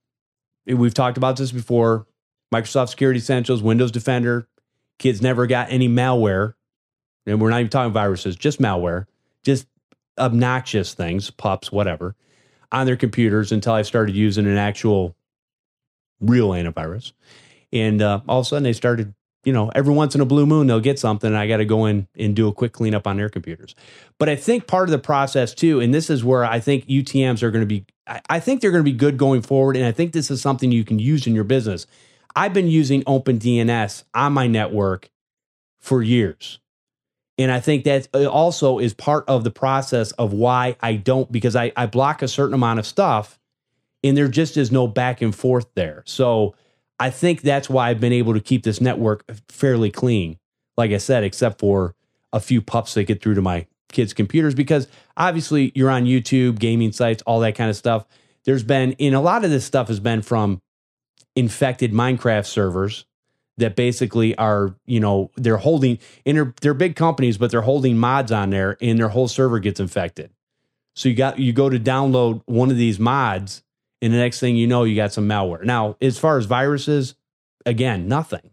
We've talked about this before. Microsoft Security Essentials, Windows Defender. Kids never got any malware. And we're not even talking viruses, just malware. Just obnoxious things, pups, whatever, on their computers until I started using an actual real antivirus. And all of a sudden they started, every once in a blue moon, they'll get something and I got to go in and do a quick cleanup on their computers. But I think part of the process too, and this is where I think UTMs are going to be, I think they're going to be good going forward. And I think this is something you can use in your business. I've been using OpenDNS on my network for years. And I think that also is part of the process of why I don't, because I block a certain amount of stuff and there just is no back and forth there. So I think that's why I've been able to keep this network fairly clean, like I said, except for a few pups that get through to my kids' computers, because obviously you're on YouTube, gaming sites, all that kind of stuff. There's been, and a lot of this stuff has been from infected Minecraft servers that basically are, they're holding, and they're big companies, but they're holding mods on there and their whole server gets infected. So you go to download one of these mods, and the next thing you know, you got some malware. Now, as far as viruses, again, nothing.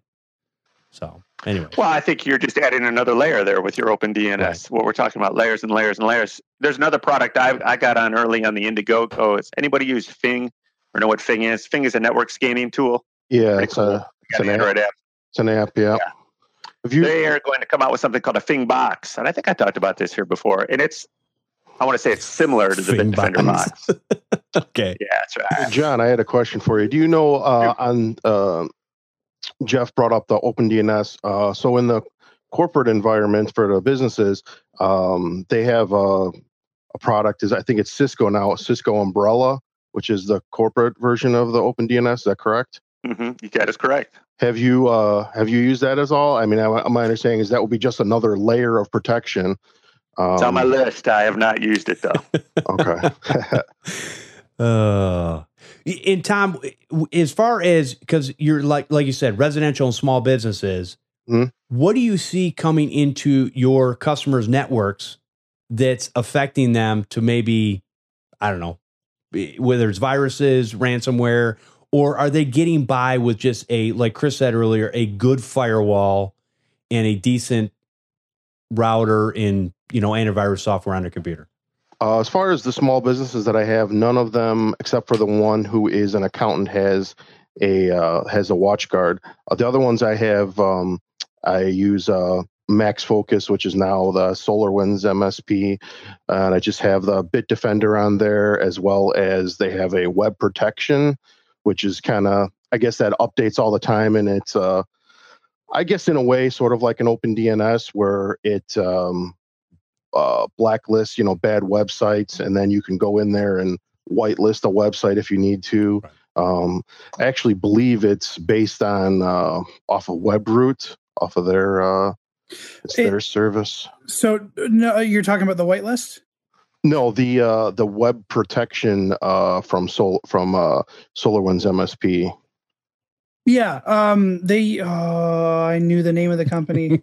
So anyway. Well, I think you're just adding another layer there with your OpenDNS. Right. What we're talking about, layers and layers and layers. There's another product I got on early on the Indiegogo. Has anybody use Fing or know what Fing is? Fing is a network scanning tool. Yeah, it's an Android app. It's an app, yeah. They are going to come out with something called a Fing box. And I think I talked about this here before. And I want to say it's similar to the Bitdefender box. Okay. Yeah, that's right. John, I had a question for you. Do you know Jeff brought up the OpenDNS. So in the corporate environment for the businesses, they have a product, I think it's Cisco now, Cisco Umbrella, which is the corporate version of the OpenDNS. Is that correct? Mm-hmm. That is correct. Have you used that as all? I mean, my understanding is that will be just another layer of protection. It's on my list. I have not used it though. Okay. And Tom, as far as, because you're like you said, residential and small businesses, what do you see coming into your customers' networks that's affecting them to maybe, I don't know, whether it's viruses, ransomware, or are they getting by with just like Chris said earlier, a good firewall and a decent router and, antivirus software on their computer? As far as the small businesses that I have, none of them, except for the one who is an accountant, has a WatchGuard. The other ones I have, I use MaxFocus, which is now the SolarWinds MSP, and I just have the Bitdefender on there, as well as they have a web protection, which is kind of, I guess that updates all the time, and it's, I guess in a way, sort of like an OpenDNS, where it blacklists, bad websites, and then you can go in there and whitelist a website if you need to. Right. I actually believe it's based on off of WebRoot, off of their their service. So no, you're talking about the whitelist? No, the web protection from SolarWinds MSP. Yeah, I knew the name of the company.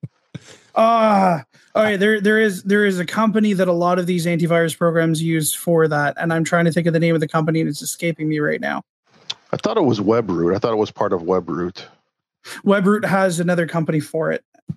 All right, there is a company that a lot of these antivirus programs use for that, and I'm trying to think of the name of the company, and it's escaping me right now. I thought it was WebRoot. I thought it was part of WebRoot. WebRoot has another company for it.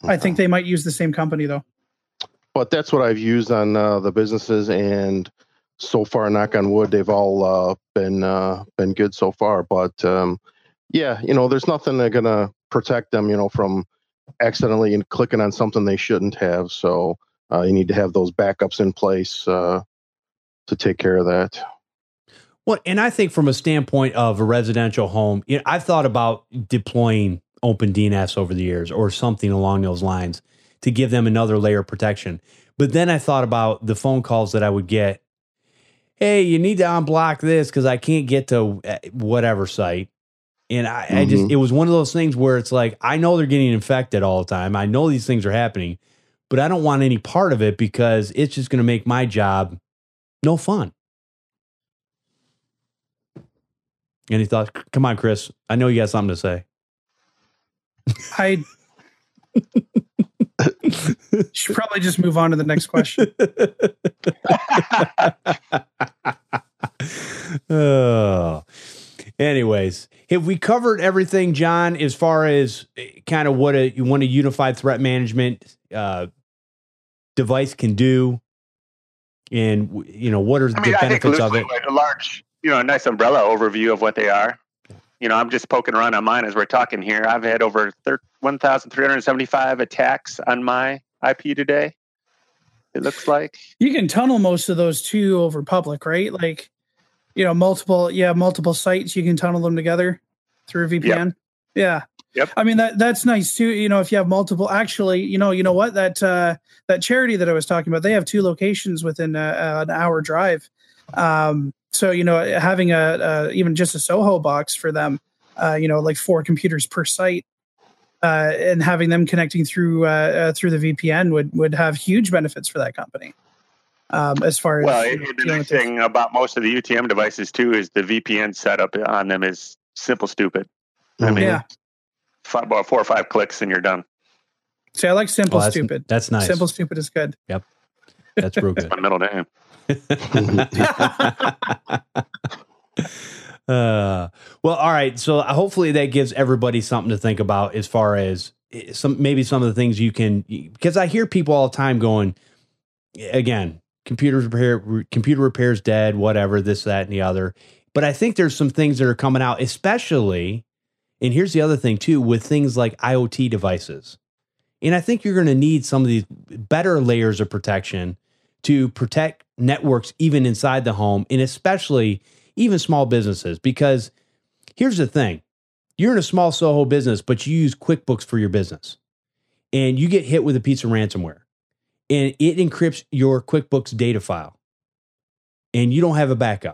I think they might use the same company though. But that's what I've used on the businesses, and so far, knock on wood, they've all been good so far. But yeah, there's nothing that's gonna protect them, from accidentally clicking on something they shouldn't have. So you need to have those backups in place to take care of that. Well, and I think from a standpoint of a residential home, I've thought about deploying OpenDNS over the years or something along those lines to give them another layer of protection. But then I thought about the phone calls that I would get. Hey, you need to unblock this because I can't get to whatever site. And I just, it was one of those things where it's like, I know they're getting infected all the time. I know these things are happening, but I don't want any part of it because it's just going to make my job no fun. Any thoughts? Come on, Chris. I know you got something to say. I should probably just move on to the next question. Anyways, have we covered everything, John, as far as kind of what a unified threat management device can do? And, what are the benefits of it? A large, a nice umbrella overview of what they are. I'm just poking around on mine as we're talking here. I've had over 1,375 attacks on my IP today. It looks like you can tunnel most of those too over public, right? Like, multiple sites, you can tunnel them together through a VPN. Yep. Yeah. Yep. I mean, that's nice too. If you have multiple, actually, you know what, that charity that I was talking about, they have 2 locations within an hour drive. So, having even just a Soho box for them, like 4 computers per site, and having them connecting through the VPN would have huge benefits for that company. As far as the nice thing about most of the UTM devices too is the VPN setup on them is simple, stupid. I mean, about 4 or 5 clicks and you're done. See, I like simple, stupid. That's nice. Simple, stupid is good. Yep, that's real good. That's my middle name. Well, all right. So hopefully that gives everybody something to think about as far as some of the things you can, because I hear people all the time going, again, computer repairs dead, whatever, this, that, and the other. But I think there's some things that are coming out, especially, and here's the other thing too, with things like IoT devices. And I think you're going to need some of these better layers of protection to protect networks even inside the home, and especially even small businesses. Because here's the thing. You're in a small Soho business, but you use QuickBooks for your business. And you get hit with a piece of ransomware. And it encrypts your QuickBooks data file. And you don't have a backup.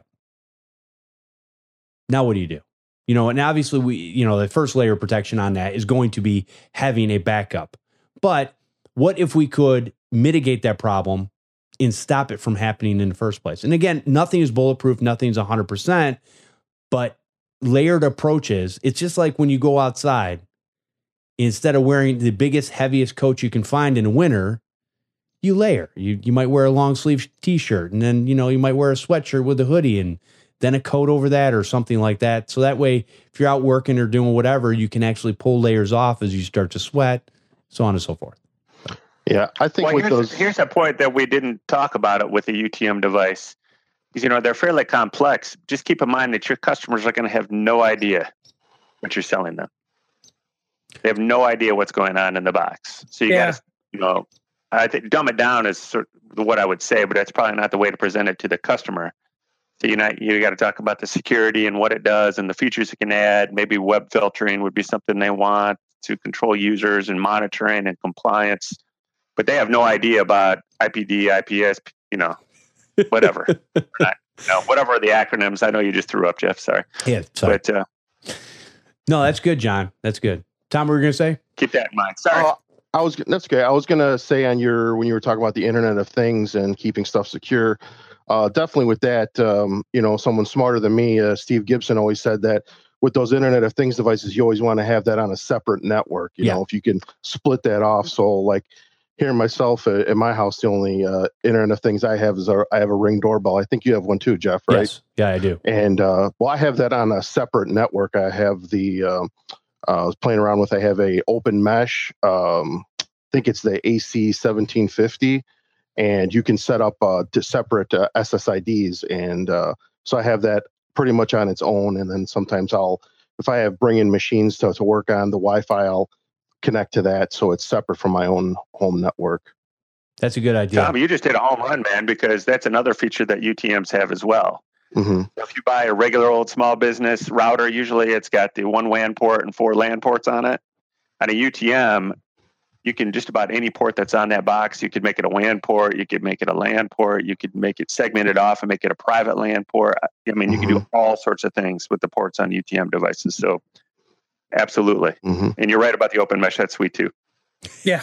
Now what do you do? And obviously the first layer of protection on that is going to be having a backup. But what if we could mitigate that problem and stop it from happening in the first place? And again, nothing is bulletproof, nothing's 100%, but layered approaches, it's just like when you go outside, instead of wearing the biggest, heaviest coat you can find in the winter, you layer. You might wear a long sleeve t-shirt, and then, you might wear a sweatshirt with a hoodie and then a coat over that or something like that. So that way, if you're out working or doing whatever, you can actually pull layers off as you start to sweat, so on and so forth. Yeah, I think here's a point that we didn't talk about it with the UTM device. Because, they're fairly complex. Just keep in mind that your customers are going to have no idea what you're selling them. They have no idea what's going on in the box. So you got to, I think dumb it down is sort of what I would say, but that's probably not the way to present it to the customer. So you got to talk about the security and what it does and the features it can add. Maybe web filtering would be something they want to control users and monitoring and compliance. But they have no idea about IPD, IPS, whatever. Whatever are the acronyms. I know you just threw up, Jeff. Sorry. Yeah, sorry. But, no, that's good, John. That's good. Tom, what were you going to say? Keep that in mind. Sorry. That's good. I was going to say when you were talking about the Internet of Things and keeping stuff secure, definitely with that, someone smarter than me, Steve Gibson, always said that with those Internet of Things devices, you always want to have that on a separate network, you know, if you can split that off. So like here myself at my house, the only Internet of Things I have is I have a Ring doorbell. I think you have one too, Jeff, right? Yes. Yeah, I do. And I have that on a separate network. I have I was playing around with, I have a open mesh think it's the AC 1750, and you can set up separate SSIDs. And so I have that pretty much on its own. And then sometimes if I have bring in machines to work on the Wi-Fi, I'll connect to that. So it's separate from my own home network. That's a good idea. Tom, you just hit a home run, man, because that's another feature that UTMs have as well. Mm-hmm. If you buy a regular old small business router, usually it's got the 1 WAN port and 4 LAN ports on it. On a UTM, you can just about any port that's on that box, you could make it a WAN port, you could make it a LAN port, you could make it segmented off and make it a private LAN port. I mean, you can do all sorts of things with the ports on UTM devices. So absolutely. Mm-hmm. And you're right about the open mesh. That's sweet too. Yeah.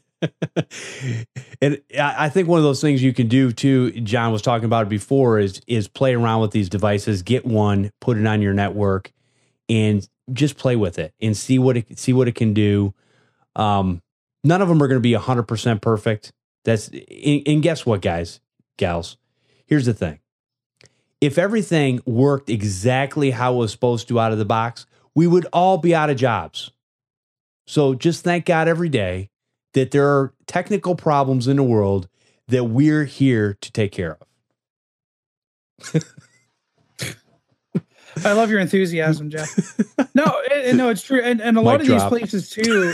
And I think one of those things you can do too, John was talking about it before, is play around with these devices, get one, put it on your network, and just play with it and see what it can do. None of them are going to be 100% perfect. And guess what, guys, gals? Here's the thing. If everything worked exactly how it was supposed to out of the box, we would all be out of jobs. So just thank God every day that there are technical problems in the world that we're here to take care of. I love your enthusiasm, Jeff. No, it's true. And a lot of these places too,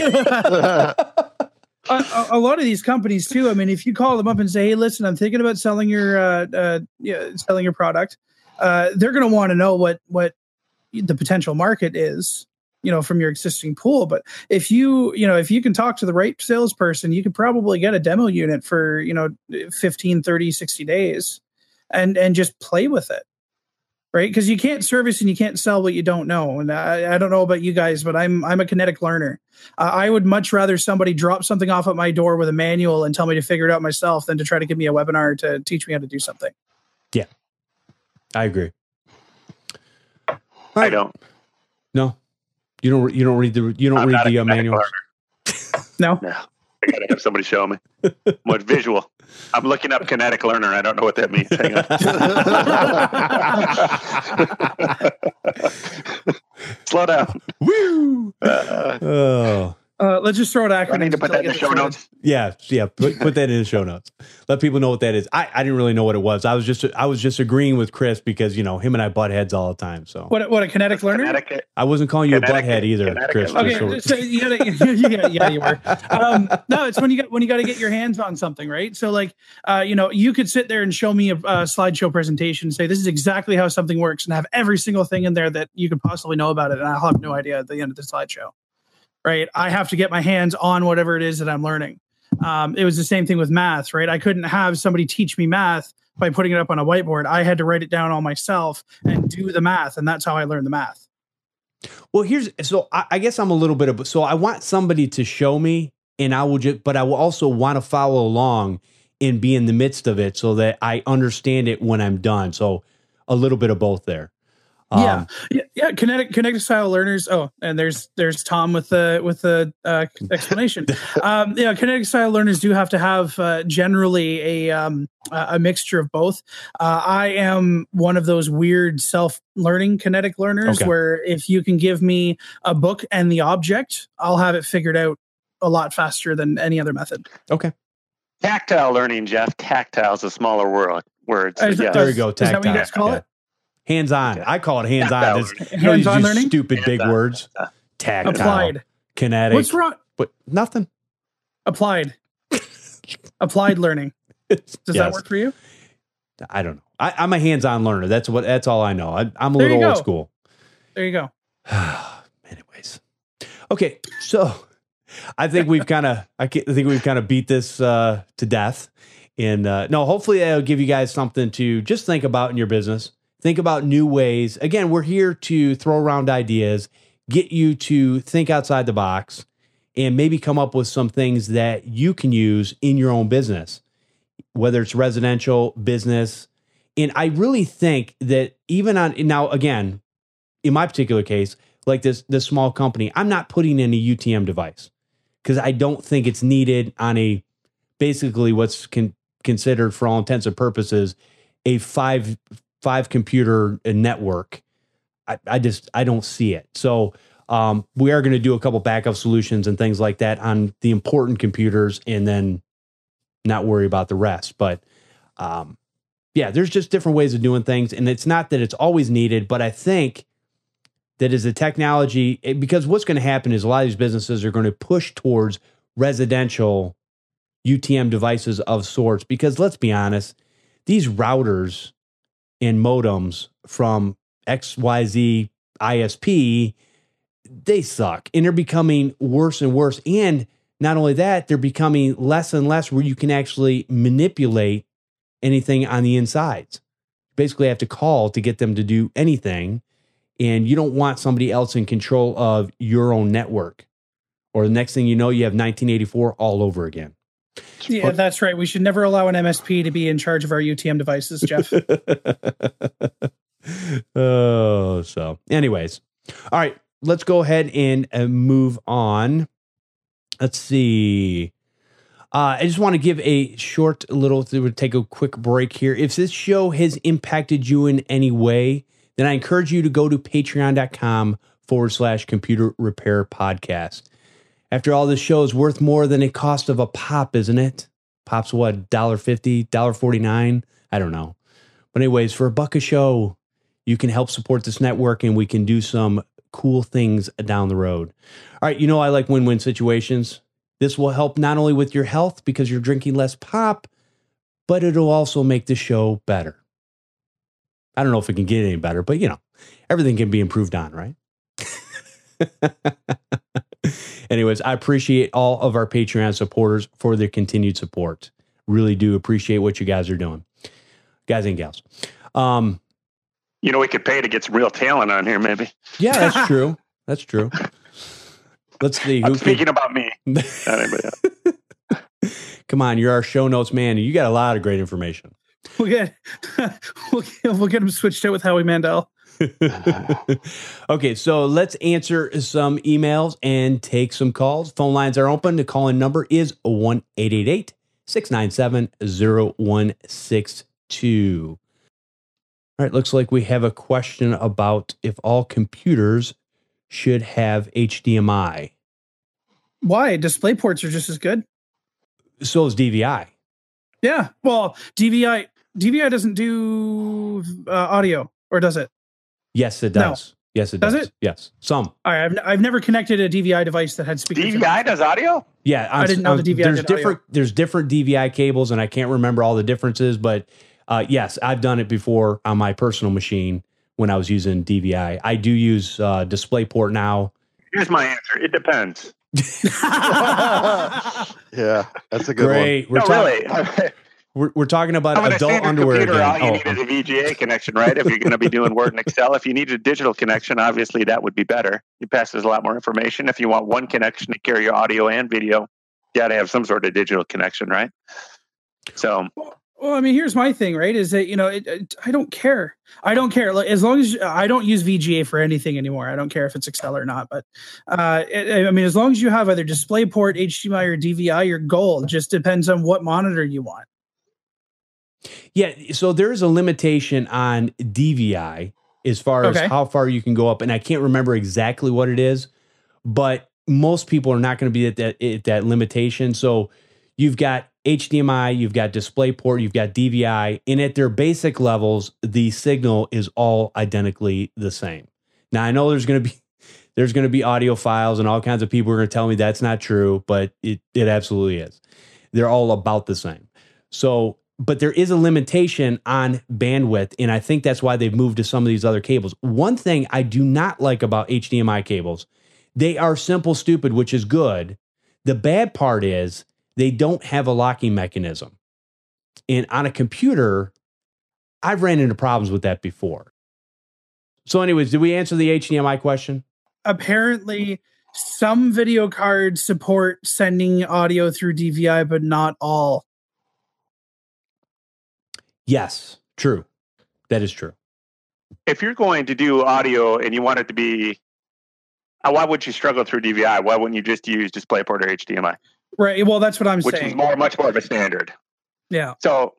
a lot of these companies too. I mean, if you call them up and say, "Hey, listen, I'm thinking about selling your product," they're going to want to know what the potential market is, from your existing pool. But if you can talk to the right salesperson, you could probably get a demo unit for 15, 30, 60 days, and just play with it. Right, because you can't service and you can't sell what you don't know. And I don't know about you guys, but I'm a kinetic learner. I would much rather somebody drop something off at my door with a manual and tell me to figure it out myself than to try to give me a webinar to teach me how to do something. Yeah, I agree. I don't. No, you don't read the manuals. No. I gotta have somebody show me. What visual? I'm looking up kinetic learner. I don't know what that means. Hang on. Slow down. Woo! Let's just throw it acronyms. I need to put that in the show notes. Yeah. Put that in the show notes. Let people know what that is. I didn't really know what it was. I was just agreeing with Chris because him and I butt heads all the time. So what a kinetic learner? I wasn't calling you a butt head either, Chris. Okay, so you were. No, it's when you got to get your hands on something, right? So you could sit there and show me a slideshow presentation and say this is exactly how something works, and have every single thing in there that you could possibly know about it, and I'll have no idea at the end of the slideshow. Right. I have to get my hands on whatever it is that I'm learning. It was the same thing with math, right? I couldn't have somebody teach me math by putting it up on a whiteboard. I had to write it down all myself and do the math. And that's how I learned the math. Well, I guess I'm a little bit so I want somebody to show me, and but I will also want to follow along and be in the midst of it so that I understand it when I'm done. So a little bit of both there. Yeah. Kinetic style learners. Oh, and there's Tom with the explanation. Kinetic style learners do have to have generally a mixture of both. I am one of those weird self-learning kinetic learners where if you can give me a book and the object, I'll have it figured out a lot faster than any other method. Okay. Tactile learning, Jeff. Tactile is a smaller word. There you go. Tactile. Is that what you guys call it? Hands-on. I call it hands-on. Hands-on learning? Stupid big words. Tactile. Applied. Kinetic. What's wrong? But nothing. Applied. Applied learning. Does that work for you? I don't know. I'm a hands-on learner. That's all I know. I'm a little old school. There you go. Anyways. Okay. So I think we've kind of beat this to death. And hopefully that'll give you guys something to just think about in your business. Think about new ways. Again, we're here to throw around ideas, get you to think outside the box, and maybe come up with some things that you can use in your own business, whether it's residential, business. And I really think that now, again, in my particular case, like this small company, I'm not putting in a UTM device because I don't think it's needed on basically what's considered, for all intents and purposes, a five computer network. I don't see it. So We are going to do a couple backup solutions and things like that on the important computers, and then not worry about the rest. But yeah, there's just different ways of doing things, and it's not that it's always needed, but I think that as the technology, because what's going to happen is a lot of these businesses are going to push towards residential UTM devices of sorts, because let's be honest, these routers and modems from XYZ ISP, they suck, and they're becoming worse and worse. And not only that, they're becoming less and less where you can actually manipulate anything on the insides. You basically have to call to get them to do anything, and you don't want somebody else in control of your own network. Or the next thing you know, you have 1984 all over again. Yeah, that's right. We should never allow an MSP to be in charge of our UTM devices, Jeff. So anyways. All right, let's go ahead and move on. Let's see. I just want to give a short little, take a quick break here. If this show has impacted you in any way, then I encourage you to go to patreon.com/computer repair podcast. After all, this show is worth more than the cost of a pop, isn't it? Pop's what, $1.50, $1.49? I don't know. But anyways, for $1 a show, you can help support this network, and we can do some cool things down the road. All right, I like win-win situations. This will help not only with your health because you're drinking less pop, but it'll also make the show better. I don't know if it can get any better, but everything can be improved on, right? Anyways, I appreciate all of our Patreon supporters for their continued support. Really do appreciate what you guys are doing, guys and gals. We could pay to get some real talent on here, maybe. Yeah, that's true. That's true. Let's see. I'm speaking about me. Not anybody else. Come on, you're our show notes man. You got a lot of great information. We'll get him switched out with Howie Mandel. Okay, so let's answer some emails and take some calls. Phone lines are open. The call-in number is 1-888-697-0162. All right, looks like we have a question about if all computers should have HDMI. Why? Display ports are just as good. So is DVI. Yeah, well, DVI doesn't do audio, or does it? Yes, it does. No. Yes, it does. Does it? Yes, some. All right, I've never connected a DVI device that had speakers. DVI does audio? Yeah, I didn't know the DVI did audio. There's different DVI cables, and I can't remember all the differences, but yes, I've done it before on my personal machine when I was using DVI. I do use DisplayPort now. Here's my answer. It depends. Yeah, that's a good Great. one. Really. We're talking about adult underwear computer, again. All you need is a VGA connection, right? If you're going to be doing Word and Excel. If you need a digital connection, obviously that would be better. It passes a lot more information. If you want one connection to carry your audio and video, you got to have some sort of digital connection, right? So... Well, I mean, here's my thing, right? Is that, I don't care. I don't care. As long as I don't use VGA for anything anymore. I don't care if it's Excel or not. But I mean, as long as you have either DisplayPort, HDMI, or DVI, you're gold. It just depends on what monitor you want. Yeah. So there is a limitation on DVI as far as how far you can go up. And I can't remember exactly what it is, but most people are not going to be at that limitation. So you've got HDMI, you've got DisplayPort, you've got DVI, and at their basic levels, the signal is all identically the same. Now, I know there's going to be audiophiles and all kinds of people are going to tell me that's not true, but it absolutely is. They're all about the same. So, but there is a limitation on bandwidth, and I think that's why they've moved to some of these other cables. One thing I do not like about HDMI cables, they are simple, stupid, which is good. The bad part is they don't have a locking mechanism. And on a computer, I've ran into problems with that before. So anyways, did we answer the HDMI question? Apparently, some video cards support sending audio through DVI, but not all. Yes, true. That is true. If you're going to do audio and you want it to be, why would you struggle through DVI? Why wouldn't you just use DisplayPort or HDMI? Right. Well, that's what I'm saying. Which is much more of a standard. Yeah. So.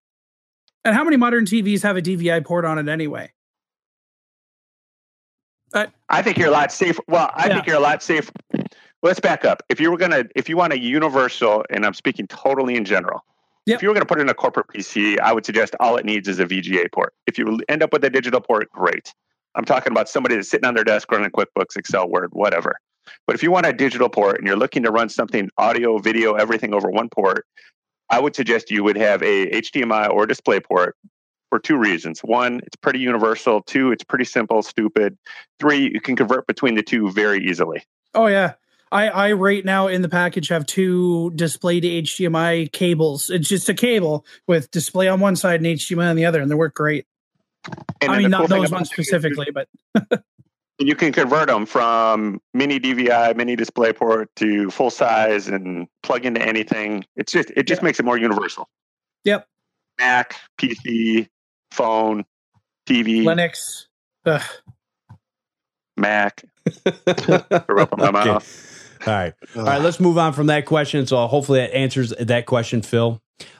And how many modern TVs have a DVI port on it anyway? I think you're a lot safer. Well, I think you're a lot safer. Let's back up. If you want a universal, and I'm speaking totally in general, if you were going to put in a corporate PC, I would suggest all it needs is a VGA port. If you end up with a digital port, great. I'm talking about somebody that's sitting on their desk running QuickBooks, Excel, Word, whatever. But if you want a digital port and you're looking to run something audio, video, everything over one port, I would suggest you would have a HDMI or display port for two reasons. One, it's pretty universal. Two, it's pretty simple, stupid. Three, you can convert between the two very easily. Oh, yeah. I right now in the package have two display to HDMI cables. It's just a cable with display on one side and HDMI on the other, and they work great. And I mean, not those ones specifically, but... You can convert them from mini DVI, mini display port to full size and plug into anything. It just makes it more universal. Yep. Mac, PC, phone, TV, Linux, Mac. Up in my mouth. All right. Let's move on from that question. So hopefully that answers that question, Phil.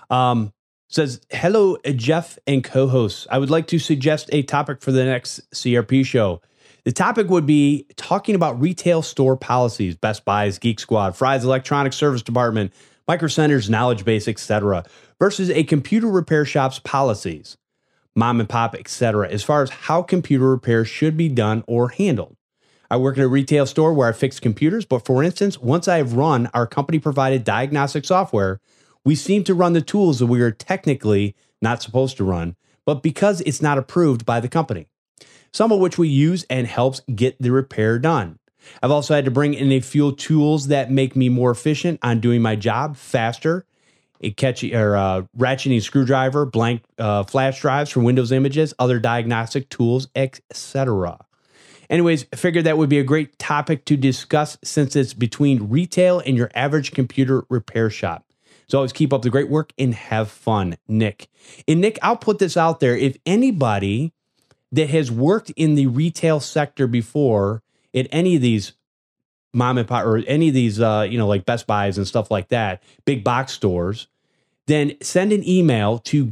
Says, hello, Jeff and co-hosts. I would like to suggest a topic for the next CRP show. The topic would be talking about retail store policies, Best Buy's, Geek Squad, Fry's Electronic Service Department, Micro Center's Knowledge Base, etc., versus a computer repair shop's policies, mom and pop, etc., as far as how computer repairs should be done or handled. I work at a retail store where I fix computers, but for instance, once I've run our company-provided diagnostic software, we seem to run the tools that we are technically not supposed to run, but because it's not approved by the company, some of which we use and helps get the repair done. I've also had to bring in a few tools that make me more efficient on doing my job faster, a ratcheting screwdriver, blank flash drives for Windows images, other diagnostic tools, etc. Anyways, I figured that would be a great topic to discuss since it's between retail and your average computer repair shop. So always keep up the great work and have fun, Nick. And Nick, I'll put this out there. If anybody that has worked in the retail sector before at any of these mom and pop or any of these, like Best Buys and stuff like that, big box stores, then send an email to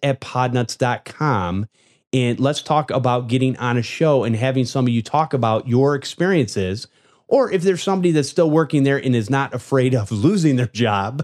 guest@podnuts.com and let's talk about getting on a show and having some of you talk about your experiences. Or if there's somebody that's still working there and is not afraid of losing their job,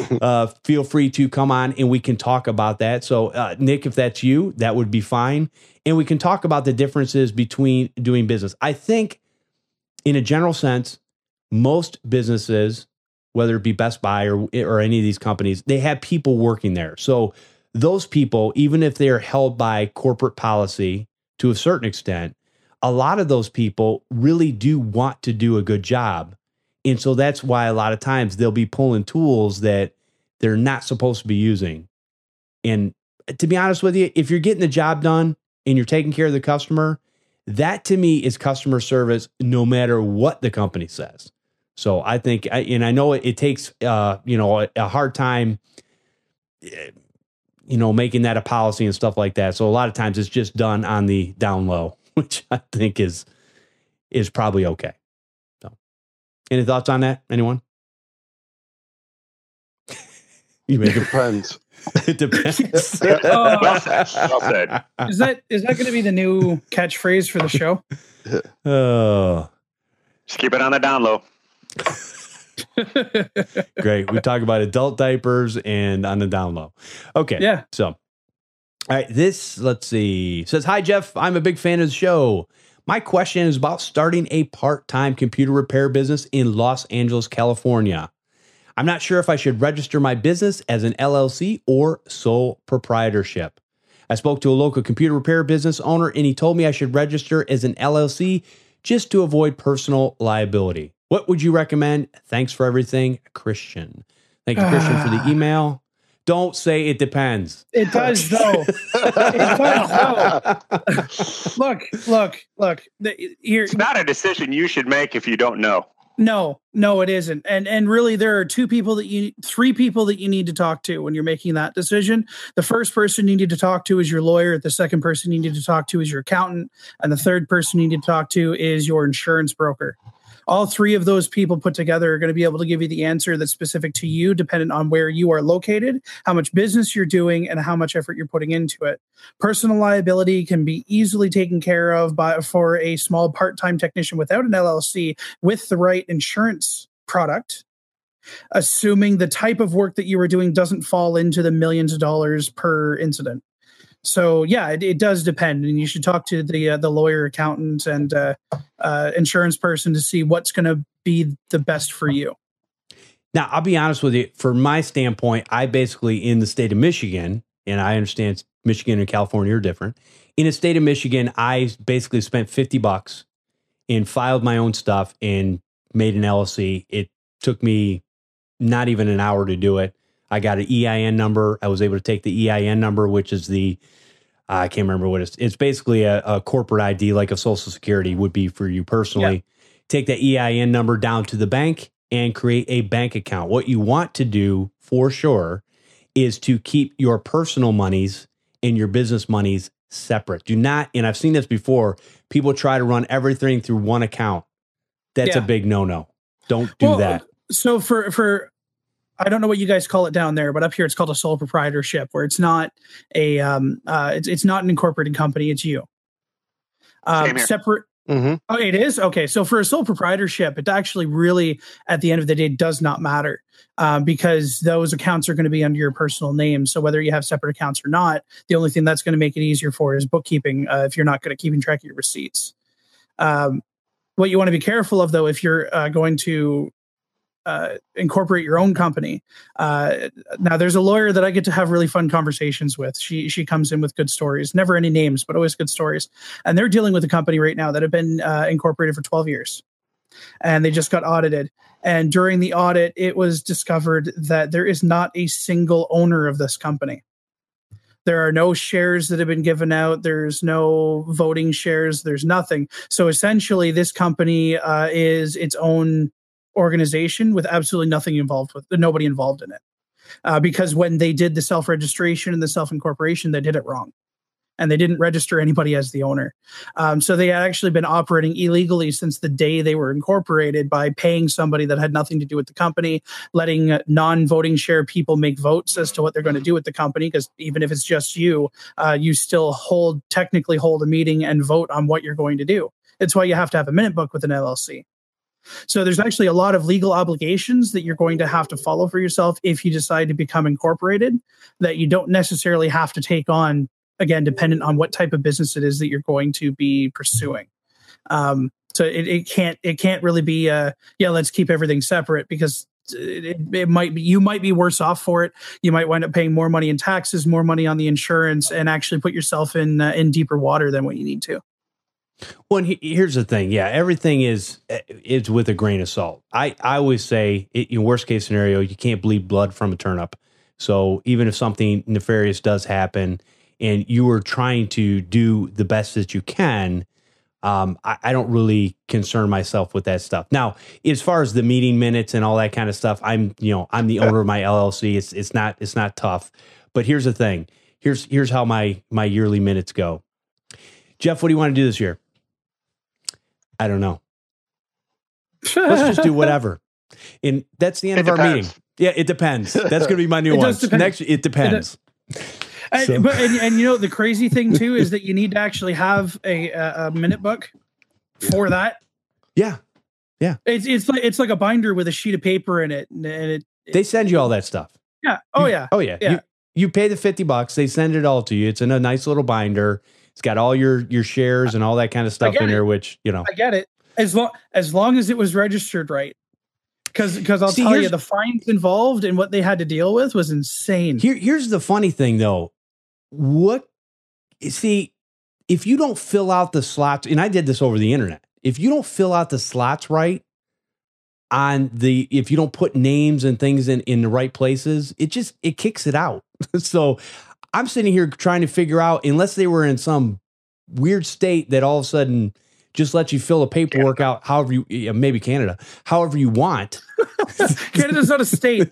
feel free to come on and we can talk about that. So, Nick, if that's you, that would be fine. And we can talk about the differences between doing business. I think in a general sense, most businesses, whether it be Best Buy or any of these companies, they have people working there. So those people, even if they're held by corporate policy to a certain extent, a lot of those people really do want to do a good job. And so that's why a lot of times they'll be pulling tools that they're not supposed to be using. And to be honest with you, if you're getting the job done and you're taking care of the customer, that to me is customer service no matter what the company says. So I think, and I know it takes, a hard time, making that a policy and stuff like that. So a lot of times it's just done on the down low, which I think is probably okay. So, any thoughts on that? Anyone? It depends. It depends. Well said. Is that going to be the new catchphrase for the show? Oh, just keep it on the down low. Great. We talk about adult diapers and on the down low. Okay. Yeah. So, all right. Let's see. Says, hi, Jeff. I'm a big fan of the show. My question is about starting a part-time computer repair business in Los Angeles, California. I'm not sure if I should register my business as an LLC or sole proprietorship. I spoke to a local computer repair business owner and he told me I should register as an LLC just to avoid personal liability. What would you recommend? Thanks for everything, Christian. Thank you, Christian, for the email. Don't say it depends. It does, though. It does, though. Look. Here, it's not a decision you should make if you don't know. No, it isn't. And really, there are three people that you need to talk to when you're making that decision. The first person you need to talk to is your lawyer. The second person you need to talk to is your accountant. And the third person you need to talk to is your insurance broker. All three of those people put together are going to be able to give you the answer that's specific to you, dependent on where you are located, how much business you're doing, and how much effort you're putting into it. Personal liability can be easily taken care of for a small part-time technician without an LLC with the right insurance product, assuming the type of work that you were doing doesn't fall into the millions of dollars per incident. So yeah, it does depend, and you should talk to the lawyer, accountant, and insurance person to see what's going to be the best for you. Now, I'll be honest with you. From my standpoint, I basically, in the state of Michigan, and I understand Michigan and California are different. In the state of Michigan, I basically spent $50 and filed my own stuff and made an LLC. It took me not even an hour to do it. I got an EIN number. I was able to take the EIN number, which is I can't remember what it's basically a corporate ID, like a Social Security would be for you personally. Yeah. Take that EIN number down to the bank and create a bank account. What you want to do for sure is to keep your personal monies and your business monies separate. Do not, and I've seen this before, people try to run everything through one account. That's a big no-no. Don't do that. So for I don't know what you guys call it down there, but up here it's called a sole proprietorship, where it's not it's not an incorporated company. It's you. Separate. Mm-hmm. Oh, it is? Okay. So for a sole proprietorship, it actually really, at the end of the day, does not matter because those accounts are going to be under your personal name. So whether you have separate accounts or not, the only thing that's going to make it easier for is bookkeeping if you're not good at keeping track of your receipts. What you want to be careful of, though, if you're going to incorporate your own company. Now, there's a lawyer that I get to have really fun conversations with. She comes in with good stories, never any names, but always good stories. And they're dealing with a company right now that have been incorporated for 12 years. And they just got audited. And during the audit, it was discovered that there is not a single owner of this company. There are no shares that have been given out. There's no voting shares. There's nothing. So essentially, this company is its own organization with absolutely nobody involved in it. Because when they did the self-registration and the self-incorporation, they did it wrong. And they didn't register anybody as the owner. So they had actually been operating illegally since the day they were incorporated by paying somebody that had nothing to do with the company, letting non-voting share people make votes as to what they're going to do with the company. Because even if it's just you, you still technically hold a meeting and vote on what you're going to do. It's why you have to have a minute book with an LLC. So there's actually a lot of legal obligations that you're going to have to follow for yourself if you decide to become incorporated that you don't necessarily have to take on, again, dependent on what type of business it is that you're going to be pursuing. So it can't really be, let's keep everything separate because it might be, you might be worse off for it. You might wind up paying more money in taxes, more money on the insurance, and actually put yourself in deeper water than what you need to. Well, here's the thing. Yeah, everything is with a grain of salt. I always say, in worst case scenario, you can't bleed blood from a turnip. So even if something nefarious does happen and you are trying to do the best that you can, I don't really concern myself with that stuff. Now, as far as the meeting minutes and all that kind of stuff, I'm the owner of my LLC. It's not tough. But here's the thing. Here's how my yearly minutes go. Jeff, what do you want to do this year? I don't know. Let's just do whatever. And that's the end of our meeting. Yeah, it depends. That's going to be my new one. Next, it depends. And the crazy thing too is that you need to actually have a minute book for that. Yeah. Yeah. It's like a binder with a sheet of paper in it. And they send you all that stuff. Yeah. Oh yeah. Oh yeah. Yeah. You pay the $50. They send it all to you. It's in a nice little binder. It's got all your shares and all that kind of stuff in there, which, I get it. As long as it was registered right. Because I'll tell you, the fines involved and what they had to deal with was insane. Here's the funny thing, though. If you don't fill out the slots, and I did this over the internet, if you don't fill out the slots right if you don't put names and things in the right places, it kicks it out. So I'm sitting here trying to figure out, unless they were in some weird state that all of a sudden just lets you fill the paperwork out however maybe Canada, however you want. Canada's not a state.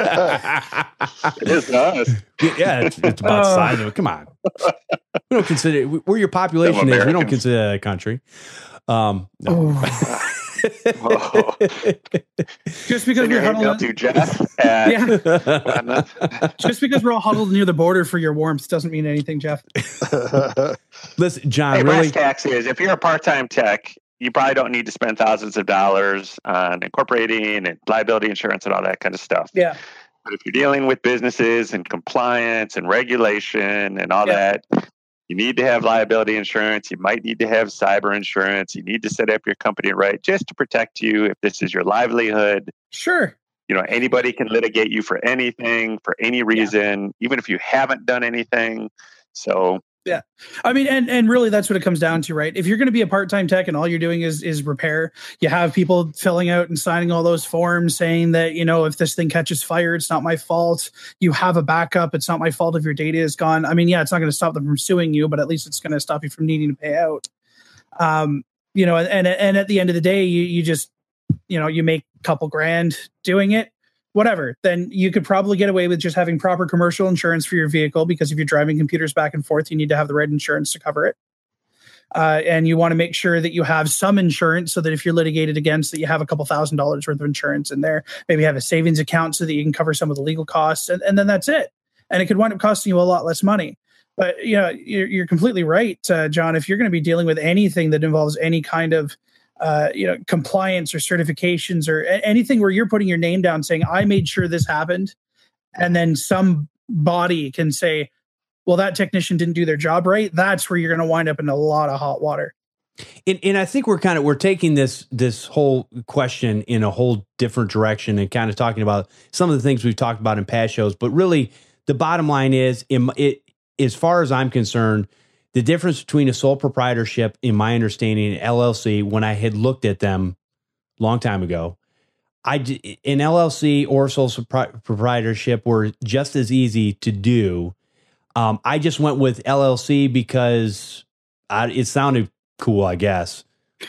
It's not. Yeah, it's about the size of it. Come on. We don't consider where your population is. We don't consider that a country. No. Whoa. Just because we're huddled, to Jeff. Yeah. Just because we're all huddled near the border for your warmth doesn't mean anything, Jeff. Listen, John. Hey, really, brass tax is if you're a part-time tech, you probably don't need to spend thousands of dollars on incorporating and liability insurance and all that kind of stuff. Yeah. But if you're dealing with businesses and compliance and regulation and all that, you need to have liability insurance. You might need to have cyber insurance. You need to set up your company right just to protect you if this is your livelihood. Sure. You know, anybody can litigate you for anything, for any reason, even if you haven't done anything. So yeah, I mean, and really that's what it comes down to, right? If you're going to be a part-time tech and all you're doing is repair, you have people filling out and signing all those forms saying that, you know, if this thing catches fire, it's not my fault. You have a backup. It's not my fault if your data is gone. I mean, yeah, it's not going to stop them from suing you, but at least it's going to stop you from needing to pay out. You know, and at the end of the day, you just, you know, you make a couple grand doing it. Whatever, then you could probably get away with just having proper commercial insurance for your vehicle, because if you're driving computers back and forth, you need to have the right insurance to cover it. And you want to make sure that you have some insurance so that if you're litigated against, that you have a couple $1,000s worth of insurance in there. Maybe have a savings account so that you can cover some of the legal costs, and then that's it. And it could wind up costing you a lot less money. But you know, you're completely right, John. If you're going to be dealing with anything that involves any kind of you know, compliance or certifications or anything where you're putting your name down saying, I made sure this happened. And then some body can say, well, that technician didn't do their job right. That's where you're going to wind up in a lot of hot water. And I think we're taking this whole question in a whole different direction and kind of talking about some of the things we've talked about in past shows. But really, the bottom line is, as far as I'm concerned, the difference between a sole proprietorship, in my understanding, and LLC, when I had looked at them a long time ago, an LLC or sole proprietorship were just as easy to do. I just went with LLC because it sounded cool, I guess.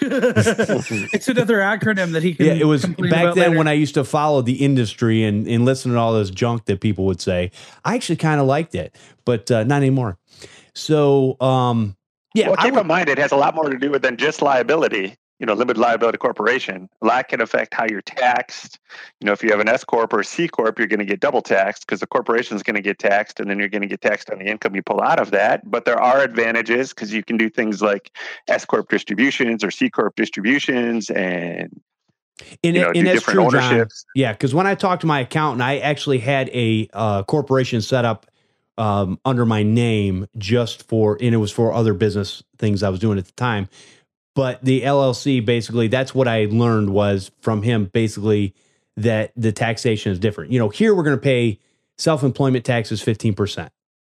It's another acronym that he can. Yeah, it was back then later. when I used to follow the industry and listen to all this junk that people would say. I actually kind of liked it, but not anymore. So, yeah. Well, keep in mind, it has a lot more to do with than just liability. You know, limited liability corporation. A lot can affect how you're taxed. You know, if you have an S corp or a C corp, you're going to get double taxed because the corporation is going to get taxed, and then you're going to get taxed on the income you pull out of that. But there are advantages because you can do things like S corp distributions or C corp distributions, and and that's different true, ownerships. John. Yeah, because when I talked to my accountant, I actually had a corporation set up under my name and it was for other business things I was doing at the time. But the LLC, basically, that's what I learned was from him, basically, that the taxation is different. You know, here we're going to pay self-employment taxes 15%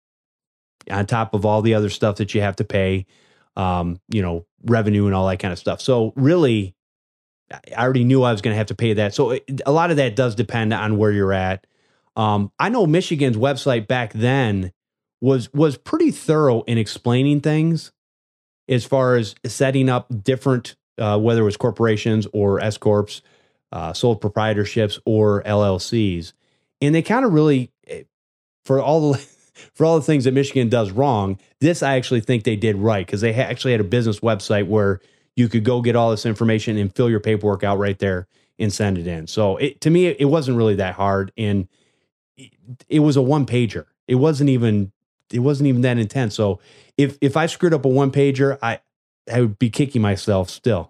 on top of all the other stuff that you have to pay, you know, revenue and all that kind of stuff. So really, I already knew I was going to have to pay that. So a lot of that does depend on where you're at. I know Michigan's website back then was pretty thorough in explaining things as far as setting up different, whether it was corporations or S corps, sole proprietorships or LLCs, and they kind of really, for all the things that Michigan does wrong, this I actually think they did right, because they actually had a business website where you could go get all this information and fill your paperwork out right there and send it in. So to me, it wasn't really that hard, and it was a one pager. It wasn't even that intense. So if I screwed up a one pager, I would be kicking myself still.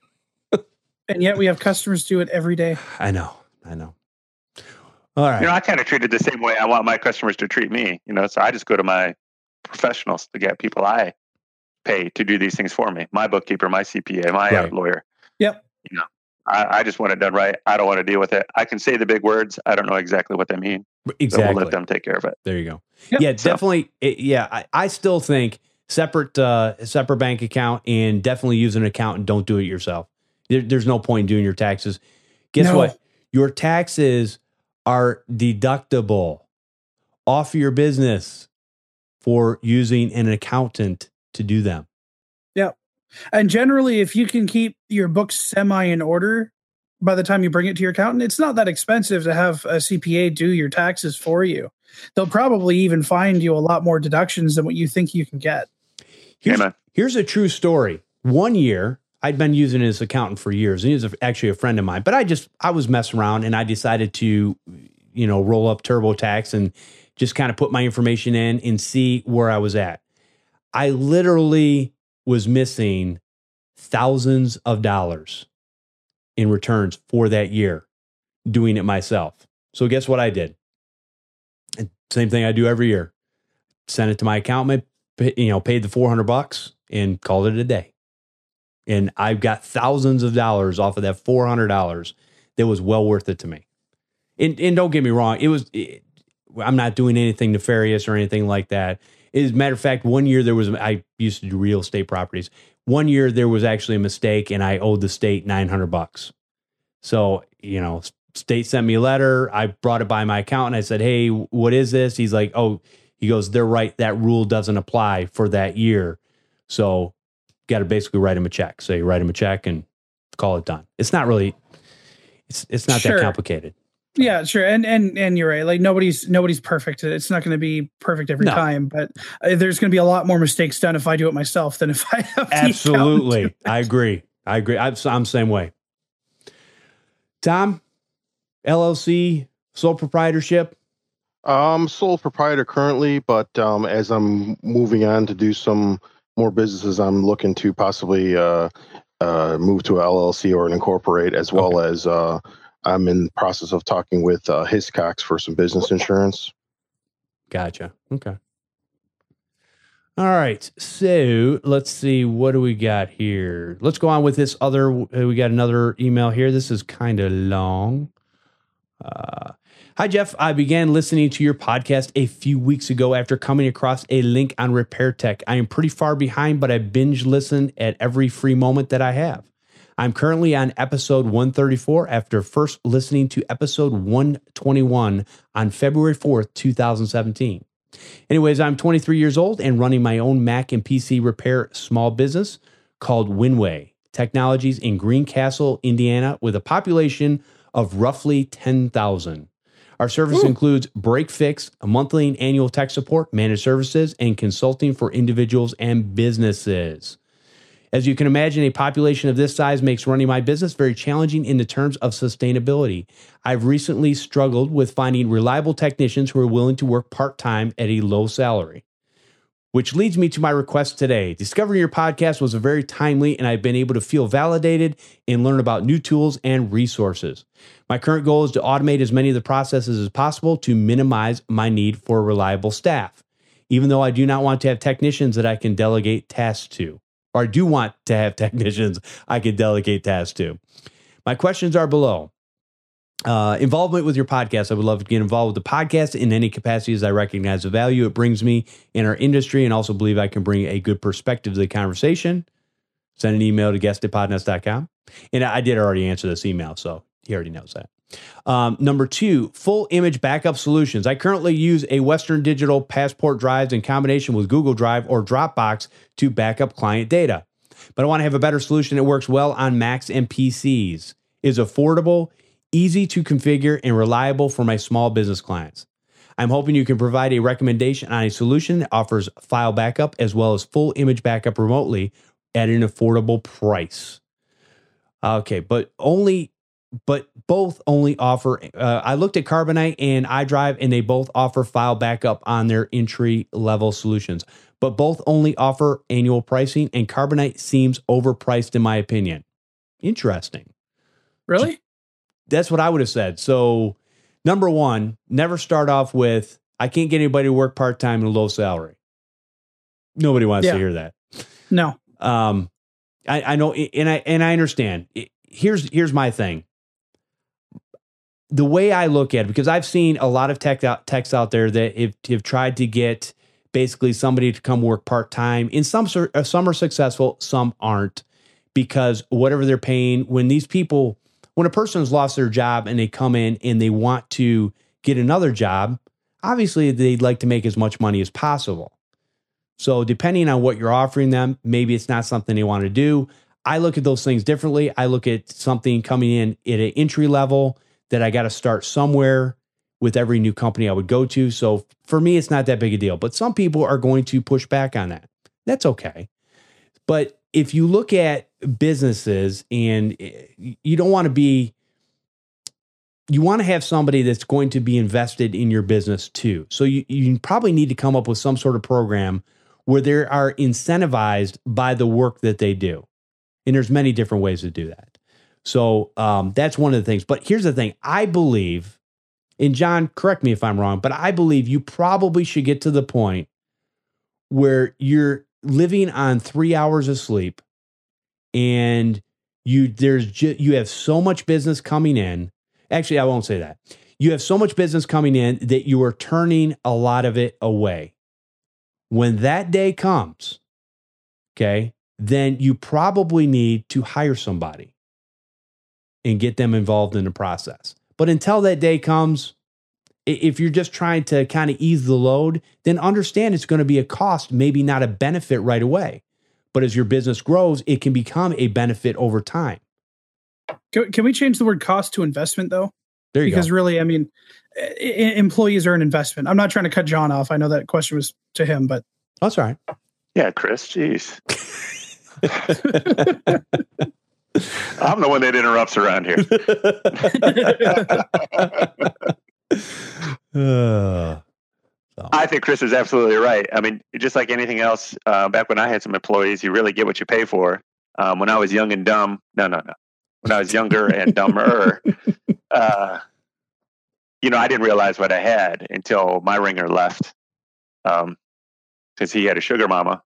And yet we have customers do it every day. I know. All right. You know, I kind of treat it the same way I want my customers to treat me. You know, so I just go to my professionals to get people I pay to do these things for me. My bookkeeper, my CPA, my lawyer. Yep. You know, I just want it done right. I don't want to deal with it. I can say the big words. I don't know exactly what they mean. Exactly. So we'll let them take care of it. There you go. Yep. Yeah, definitely. I still think separate bank account, and definitely use an accountant. Don't do it yourself. There's no point in doing your taxes. Guess what? Your taxes are deductible off your business for using an accountant to do them. Yep. And generally, if you can keep your books semi in order by the time you bring it to your accountant, it's not that expensive to have a CPA do your taxes for you. They'll probably even find you a lot more deductions than what you think you can get. Here's a true story. One year, I'd been using his accountant for years, and he was actually a friend of mine. But I was messing around, and I decided to, roll up TurboTax and just kind of put my information in and see where I was at. I literally was missing thousands of dollars in returns for that year doing it myself. So guess what I did? Same thing I do every year. Sent it to my accountant, paid the $400 and called it a day. And I've got thousands of dollars off of that $400 that was well worth it to me. And don't get me wrong, I'm not doing anything nefarious or anything like that. As a matter of fact, one year I used to do real estate properties. One year there was actually a mistake and I owed the state $900. So, state sent me a letter. I brought it by my accountant. I said, hey, what is this? He's like, he goes, they're right. That rule doesn't apply for that year. So got to basically write him a check. So you write him a check and call it done. It's not really, it's not that complicated. Yeah, sure. And you're right. Like nobody's perfect. It's not going to be perfect every time, but there's going to be a lot more mistakes done if I do it myself than if I have Absolutely. I agree. I'm the same way. Tom, LLC, sole proprietorship? Sole proprietor currently, but as I'm moving on to do some more businesses, I'm looking to possibly move to an LLC or an incorporate, as well as I'm in the process of talking with Hiscox for some business insurance. Gotcha. Okay. All right. So let's see. What do we got here? Let's go on with this other. We got another email here. This is kind of long. Hi, Jeff. I began listening to your podcast a few weeks ago after coming across a link on Repair Tech. I am pretty far behind, but I binge listen at every free moment that I have. I'm currently on episode 134 after first listening to episode 121 on February 4th, 2017. Anyways, I'm 23 years old and running my own Mac and PC repair small business called Winway Technologies in Greencastle, Indiana, with a population of roughly 10,000. Our service includes break fix, a monthly and annual tech support, managed services, and consulting for individuals and businesses. As you can imagine, a population of this size makes running my business very challenging in the terms of sustainability. I've recently struggled with finding reliable technicians who are willing to work part-time at a low salary. Which leads me to my request today. Discovering your podcast was very timely, and I've been able to feel validated and learn about new tools and resources. My current goal is to automate as many of the processes as possible to minimize my need for reliable staff, even though I do not want to have technicians that I can delegate tasks to. Or I do want to have technicians I can delegate tasks to. My questions are below. Involvement with your podcast. I would love to get involved with the podcast in any capacity as I recognize the value it brings me in our industry and also believe I can bring a good perspective to the conversation. Send an email to guest@podnest.com. And I did already answer this email, so he already knows that. Number 2, full image backup solutions. I currently use a Western Digital Passport drives in combination with Google Drive or Dropbox to back up client data. But I want to have a better solution that works well on Macs and PCs, is affordable, easy to configure, and reliable for my small business clients. I'm hoping you can provide a recommendation on a solution that offers file backup as well as full image backup remotely at an affordable price. Okay, but both only offer, I looked at Carbonite and iDrive, and they both offer file backup on their entry level solutions, but both only offer annual pricing, and Carbonite seems overpriced in my opinion. Interesting. Really? That's what I would have said. So, number 1, never start off with, I can't get anybody to work part-time at a low salary. Nobody wants to hear that. No. I know, and I understand. Here's my thing. The way I look at it, because I've seen a lot of techs out there that have tried to get basically somebody to come work part-time, and some are successful, some aren't, because whatever they're paying, when a person has lost their job and they come in and they want to get another job, obviously they'd like to make as much money as possible. So depending on what you're offering them, maybe it's not something they want to do. I look at those things differently. I look at something coming in at an entry level that I got to start somewhere with every new company I would go to. So for me, it's not that big a deal. But some people are going to push back on that. That's okay. But if you look at businesses and you don't want to be, you want to have somebody that's going to be invested in your business too. So you probably need to come up with some sort of program where they are incentivized by the work that they do. And there's many different ways to do that. So that's one of the things. But here's the thing. I believe, and John, correct me if I'm wrong, but I believe you probably should get to the point where you're living on 3 hours of sleep and you have so much business coming in. Actually, I won't say that. You have so much business coming in that you are turning a lot of it away. When that day comes, okay, then you probably need to hire somebody and get them involved in the process. But until that day comes, if you're just trying to kind of ease the load, then understand it's going to be a cost, maybe not a benefit right away. But as your business grows, it can become a benefit over time. Can we change the word cost to investment, though? There you go. Because really, I mean, employees are an investment. I'm not trying to cut John off. I know that question was to him, but that's all right. Yeah, Chris, jeez. I'm the one that interrupts around here. I think Chris is absolutely right. I mean, just like anything else, back when I had some employees, you really get what you pay for. When I was young and dumb, no. When I was younger and dumber, I didn't realize what I had until my ringer left, because he had a sugar mama.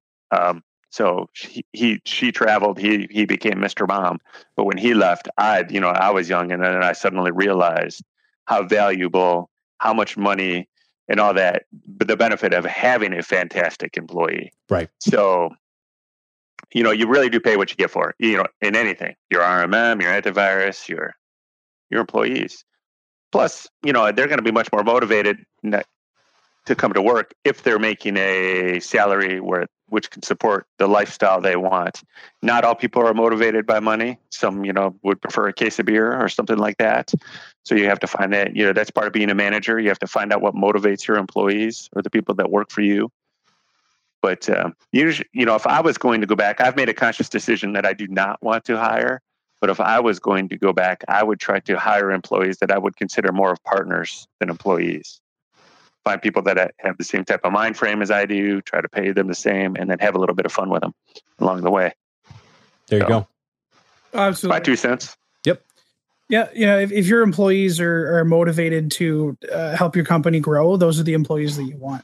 So she traveled. He became Mr. Mom. But when he left, I was young, and then I suddenly realized how valuable, how much money, and all that, but the benefit of having a fantastic employee. Right. So, you really do pay what you get for, in anything, your RMM, your antivirus, your employees. Plus, they're going to be much more motivated to come to work if they're making a salary which can support the lifestyle they want. Not all people are motivated by money. Some, would prefer a case of beer or something like that. So you have to find that, that's part of being a manager. You have to find out what motivates your employees or the people that work for you. But usually, if I was going to go back, I've made a conscious decision that I do not want to hire. But if I was going to go back, I would try to hire employees that I would consider more of partners than employees. Find people that have the same type of mind frame as I do, try to pay them the same, and then have a little bit of fun with them along the way. There you go. Absolutely. My 2 cents. Yep. Yeah. If your employees are motivated to help your company grow, those are the employees that you want.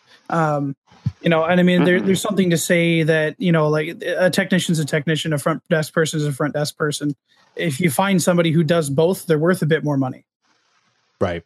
And I mean, there's something to say that, like a technician's a technician, a front desk person is a front desk person. If you find somebody who does both, they're worth a bit more money. Right.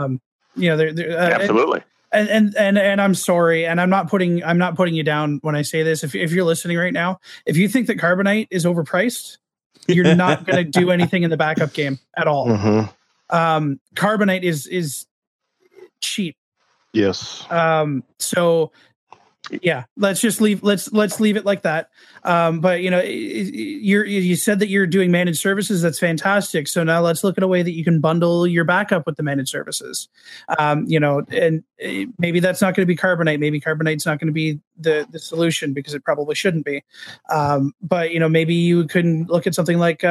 Absolutely. And I'm sorry, and I'm not putting you down when I say this. If you're listening right now, if you think that Carbonite is overpriced, you're not going to do anything in the backup game at all. Mm-hmm. Carbonite is cheap. Yes. So yeah, let's leave it like that. But you said that you're doing managed services. That's fantastic. So now let's look at a way that you can bundle your backup with the managed services. And maybe that's not going to be Carbonite. Maybe Carbonite's not going to be the solution, because it probably shouldn't be. But maybe you can look at something like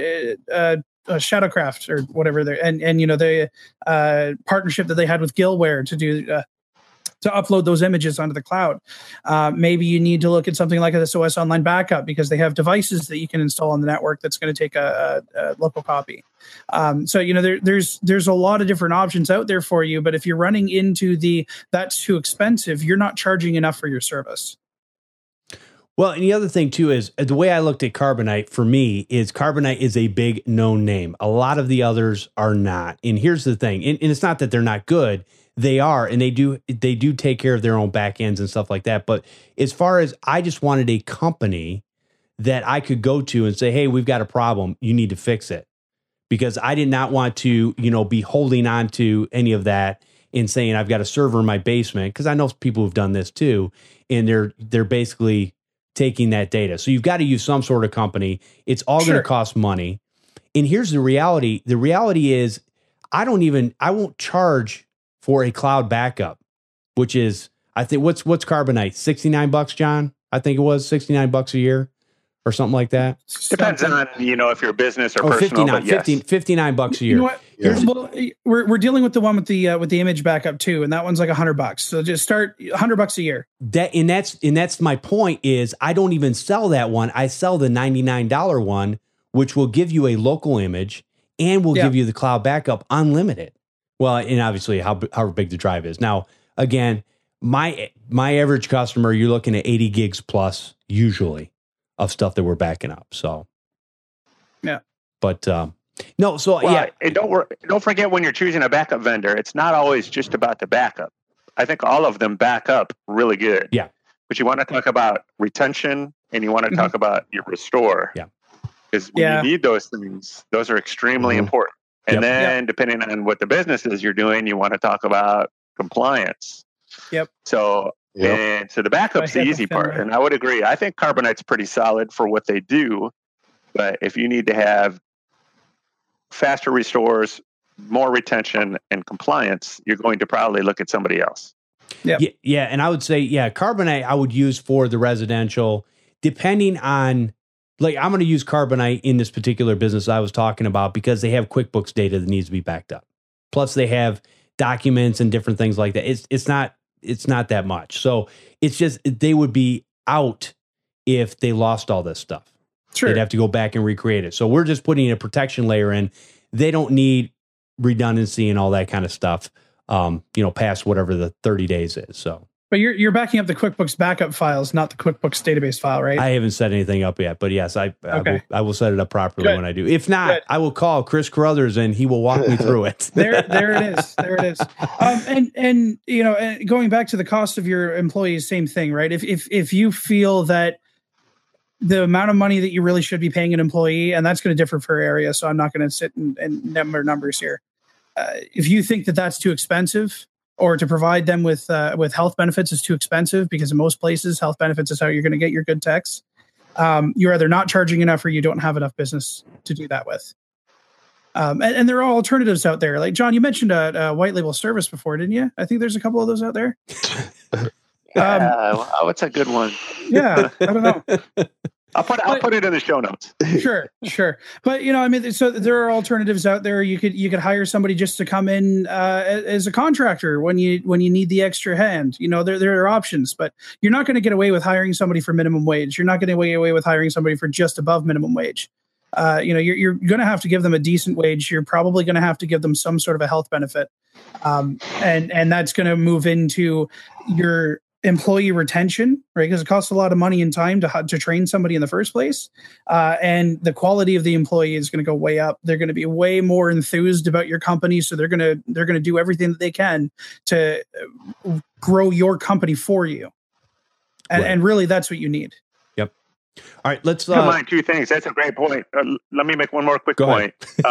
Shadowcraft or whatever and the partnership that they had with Gilware to do to upload those images onto the cloud. Maybe you need to look at something like a SOS Online Backup, because they have devices that you can install on the network that's going to take a local copy. So there's a lot of different options out there for you. But if you're running into that's too expensive, you're not charging enough for your service. Well, and the other thing too is the way I looked at Carbonite for me is Carbonite is a big known name. A lot of the others are not. And here's the thing, and it's not that they're not good. They are, and they do take care of their own back ends and stuff like that. But as far as I just wanted a company that I could go to and say, hey, we've got a problem, you need to fix it. Because I did not want to, be holding on to any of that and saying I've got a server in my basement, because I know people who've done this too, and they're basically taking that data. So you've got to use some sort of company. It's all going to cost money. And here's the reality. The reality is I won't charge for a cloud backup, which is, I think, what's Carbonite? $69, John? I think it was $69 a year. or something like that. Depends on, if you're a business or Oh, personal. 59, But yes. $59 a year. You know what? Well, we're dealing with the one with the image backup too, and that one's like $100. So just start $100 a year. That's my point is I don't even sell that one. I sell the $99 one, which will give you a local image and will give you the cloud backup unlimited. Well, and obviously how big the drive is. Now, again, my average customer, you're looking at 80 gigs plus usually of stuff that we're backing up. So, yeah. But no, so yeah. And don't forget when you're choosing a backup vendor, it's not always just about the backup. I think all of them back up really good. Yeah. But you want to talk about retention and you want to talck about your restore. Yeah. Because when you need those things, those are extremely important. And then depending on what the business is you're doing, you want to talk about compliance. Yep. So the backup's the easy part. And I would agree. I think Carbonite's pretty solid for what they do. But if you need to have faster restores, more retention, and compliance, you're going to probably look at somebody else. Yeah. And I would say, Carbonite I would use for the residential, depending on, like, I'm going to use Carbonite in this particular business I was talking about because they have QuickBooks data that needs to be backed up. Plus they have documents and different things like that. It's not that much. So it's just, they would be out if they lost all this stuff. Sure. They'd have to go back and recreate it. So we're just putting a protection layer in. They don't need redundancy and all that kind of stuff, past whatever the 30 days is. So, but you're backing up the QuickBooks backup files, not the QuickBooks database file, right? I haven't set anything up yet, but yes, I will set it up properly when I do. If not, I will call Chris Carruthers and he will walk me through it. There it is. There it is. And going back to the cost of your employees, same thing, right? If you feel that the amount of money that you really should be paying an employee, and that's going to differ per area, so I'm not going to sit and number numbers here. If you think that that's too expensive, or to provide them with health benefits is too expensive, because in most places health benefits is how you're going to get your good techs, you're either not charging enough or you don't have enough business to do that with. And there are alternatives out there. Like John, you mentioned a white label service before, didn't you? I think there's a couple of those out there. What's a good one? Yeah, I don't know. I'll put it in the show notes. Sure. But so there are alternatives out there. You could hire somebody just to come in as a contractor when you need the extra hand. There are options, but you're not going to get away with hiring somebody for minimum wage. You're not going to get away with hiring somebody for just above minimum wage. You're going to have to give them a decent wage. You're probably going to have to give them some sort of a health benefit, and that's going to move into your employee retention, right? Because it costs a lot of money and time to train somebody in the first place. And the quality of the employee is going to go way up. They're going to be way more enthused about your company. So they're going to do everything that they can to grow your company for you. And really that's what you need. Yep. All right. Let's mind two things. That's a great point. Let me make one more quick point.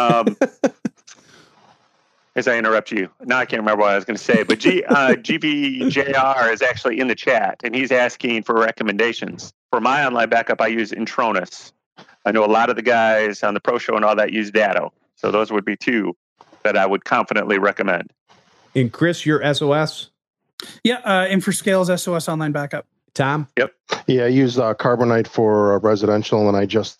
As I interrupt you. Now I can't remember what I was going to say, but GVJR is actually in the chat, and he's asking for recommendations. For my online backup, I use Intronis. I know a lot of the guys on the Pro Show and all that use Datto. So those would be two that I would confidently recommend. And Chris, your SOS? Yeah, Infrascale's SOS online backup. Tom? Yep. Yeah, I use Carbonite for residential, and I just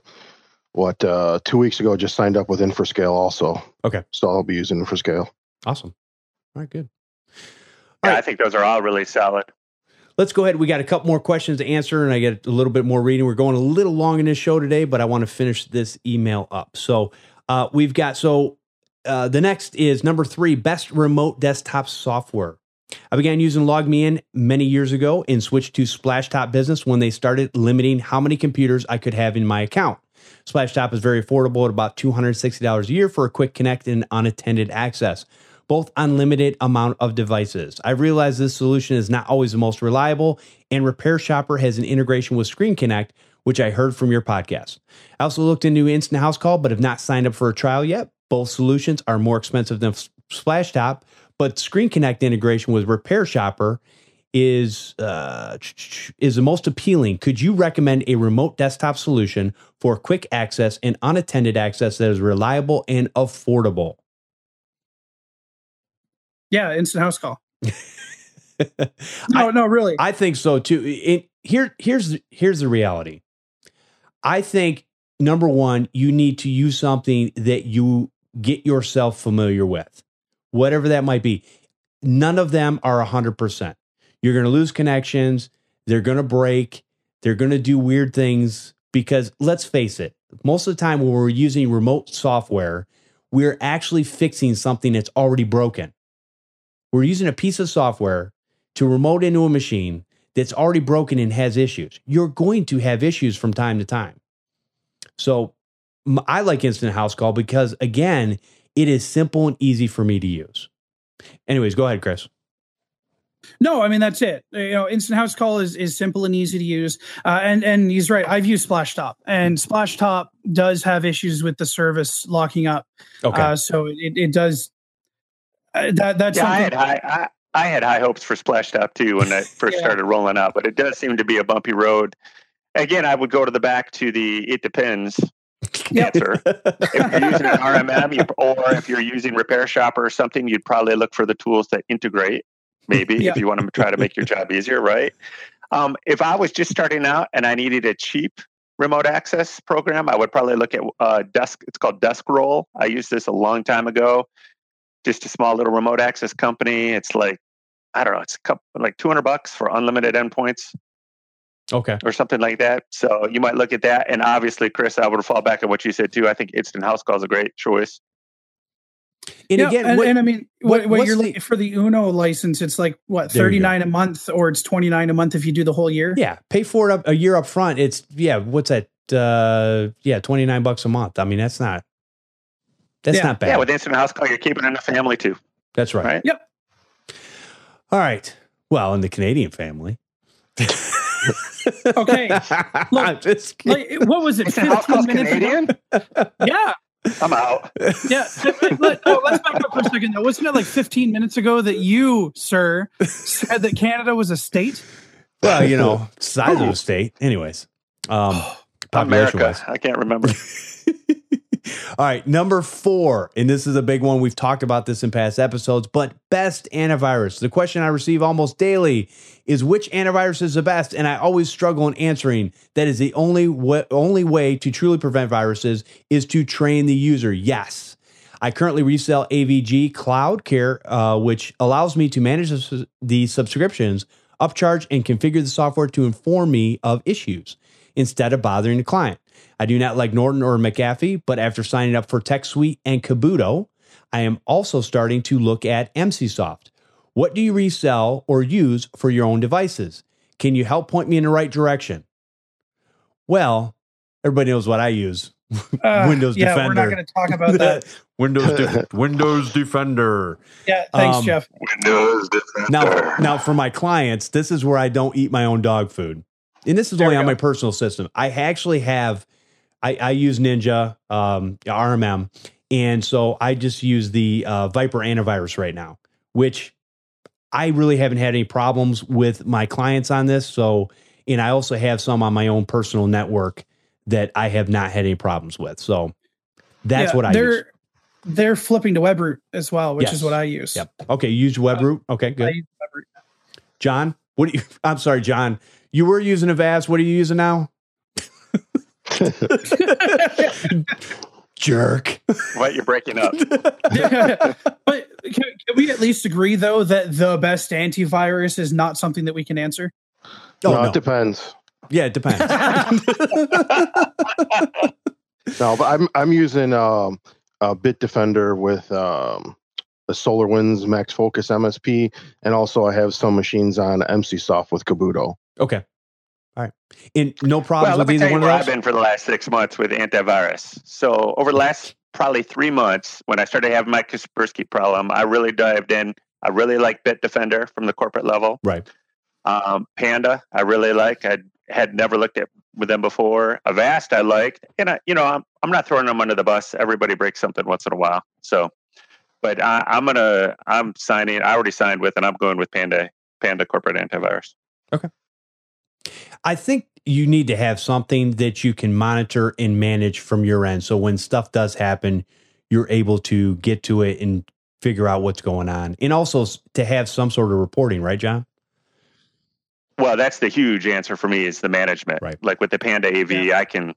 2 weeks ago just signed up with Infrascale also. Okay. So I'll be using Infrascale. Awesome. All right, good. All right. I think those are all really solid. Let's go ahead. We got a couple more questions to answer, and I get a little bit more reading. We're going a little long in this show today, but I want to finish this email up. So we've got, the next is number 3, best remote desktop software. I began using LogMeIn many years ago and switched to Splashtop Business when they started limiting how many computers I could have in my account. Splashtop is very affordable at about $260 a year for a quick connect and unattended access, both unlimited amount of devices. I realized this solution is not always the most reliable, and Repair Shopper has an integration with Screen Connect, which I heard from your podcast. I also looked into Instant House Call, but have not signed up for a trial yet. Both solutions are more expensive than Splashtop, but Screen Connect integration with Repair Shopper is the most appealing. Could you recommend a remote desktop solution for quick access and unattended access that is reliable and affordable? Yeah, Instant House Call. No, really. I think so too. Here's the reality. I think number one, you need to use something that you get yourself familiar with, whatever that might be. None of them are 100%. You're going to lose connections. They're going to break. They're going to do weird things because let's face it, most of the time when we're using remote software, we're actually fixing something that's already broken. We're using a piece of software to remote into a machine that's already broken and has issues. You're going to have issues from time to time. So I like Instant House Call because, again, it is simple and easy for me to use. Anyways, go ahead, Chris. No, I mean, that's it. Instant House Call is simple and easy to use. And he's right. I've used Splashtop, and Splashtop does have issues with the service locking up. Okay. So it does. That's I had high hopes for Splashtop too when I first started rolling out, but it does seem to be a bumpy road. Again, I would go to the it depends answer. If you're using an RMM or if you're using Repair Shopper or something, you'd probably look for the tools that integrate, maybe, if you want to try to make your job easier, right? If I was just starting out and I needed a cheap remote access program, I would probably look at Dusk. It's called Duskroll. I used this a long time ago. Just a small little remote access company. It's like, I don't know, it's like $200 for unlimited endpoints. Okay. Or something like that. So you might look at that. And obviously, Chris, I would fall back on what you said too. I think Instant House Call is a great choice. And again, I mean, what you're looking for the Uno license, it's like what, $39 a month, or it's $29 a month if you do the whole year. Yeah, pay for it a year up front. It's what's that? $29 a month. I mean, that's not bad. Yeah, with Instant House Call, you're keeping it in the family too. That's right. Yep. All right. Well, in the Canadian family. Okay. Look, what was it? 15 minutes Canadian? Yeah. I'm out. Yeah. Let's back up for a second, though. Wasn't it like 15 minutes ago that you, sir, said that Canada was a state? Well, size of a state. Anyways. America. I can't remember. All right, number 4, and this is a big one. We've talked about this in past episodes, but best antivirus. The question I receive almost daily is which antivirus is the best, and I always struggle in answering. That is the only way to truly prevent viruses is to train the user. Yes. I currently resell AVG Cloud Care, which allows me to manage the subscriptions, upcharge, and configure the software to inform me of issues instead of bothering the client. I do not like Norton or McAfee, but after signing up for TechSuite and Kabuto, I am also starting to look at MCSoft. What do you resell or use for your own devices? Can you help point me in the right direction? Well, everybody knows what I use. Windows Defender. Yeah, we're not going to talk about that. Windows Defender. Yeah, thanks, Jeff. Windows Defender. Now, for my clients, this is where I don't eat my own dog food. And this is only on my personal system. I actually have, I use Ninja, RMM. And so I just use the Viper antivirus right now, which I really haven't had any problems with my clients on this. So, and I also have some on my own personal network that I have not had any problems with. So that's what I use. They're flipping to WebRoot as well, which is what I use. Yep. Okay. You use WebRoot. Okay, good. I use WebRoot. John, I'm sorry, John. You were using Avast. What are you using now? Jerk. What? You're breaking up. But can we at least agree, though, that the best antivirus is not something that we can answer? No, it depends. Yeah, it depends. No, but I'm using a Bitdefender with the SolarWinds Max Focus MSP, and also I have some machines on MCSoft with Kabuto. Okay. All right. And no problems with either one of those? I've been for the last 6 months with antivirus. So over the last probably 3 months, when I started having my Kaspersky problem, I really dived in. I really like Bitdefender from the corporate level. Right. Panda, I really like. I had never looked at with them before. Avast, I liked. And I'm not throwing them under the bus. Everybody breaks something once in a while. So, but I'm signing. I already signed with, and I'm going with Panda corporate antivirus. Okay. I think you need to have something that you can monitor and manage from your end. So when stuff does happen, you're able to get to it and figure out what's going on. And also to have some sort of reporting, right, John? Well, that's the huge answer for me is the management. Right. Like with the Panda AV, I can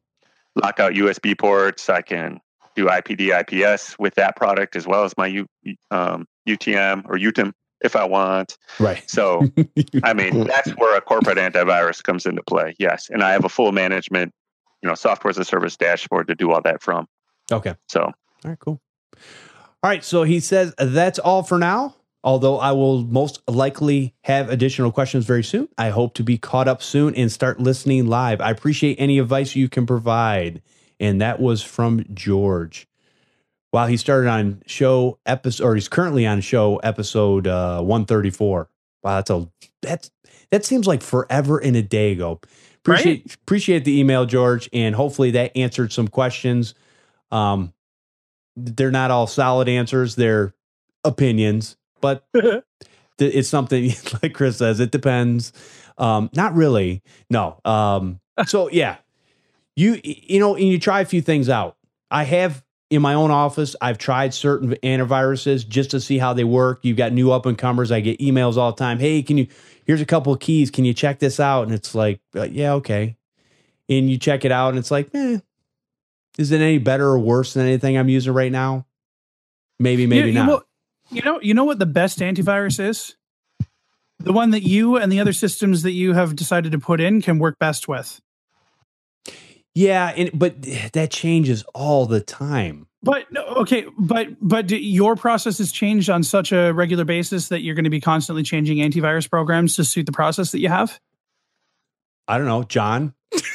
lock out USB ports. I can do IPD, IPS with that product as well as my UTM or UTM if I want. Right. So, I mean, that's where a corporate antivirus comes into play. Yes. And I have a full management, software as a service dashboard to do all that from. Okay. So, all right, cool. All right. So he says that's all for now. Although I will most likely have additional questions very soon. I hope to be caught up soon and start listening live. I appreciate any advice you can provide. And that was from George. Wow, he started on show episode, or he's currently on show episode 134. Wow, that seems like forever and a day ago. Appreciate the email, George, and hopefully that answered some questions. They're not all solid answers; they're opinions. But it's something like Chris says, it depends. Not really. No. So yeah, you try a few things out. I have in my own office, I've tried certain antiviruses just to see how they work. You've got new up and comers. I get emails all the time. Hey, here's a couple of keys. Can you check this out? And it's like, yeah, okay. And you check it out and it's like, is it any better or worse than anything I'm using right now? Maybe not. Well, you know what the best antivirus is? The one that you and the other systems that you have decided to put in can work best with. Yeah, but that changes all the time. But your process has changed on such a regular basis that you're going to be constantly changing antivirus programs to suit the process that you have? I don't know, John.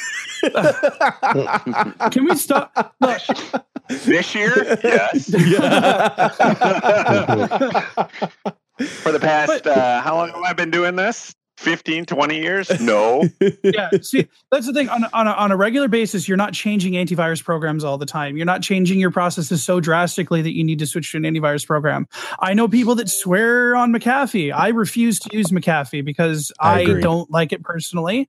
Can we stop? This year? Yes. For the past, how long have I been doing this? 15, 20 years? No. Yeah. See, that's the thing. On a regular basis, you're not changing antivirus programs all the time. You're not changing your processes so drastically that you need to switch to an antivirus program. I know people that swear on McAfee. I refuse to use McAfee because I don't like it personally.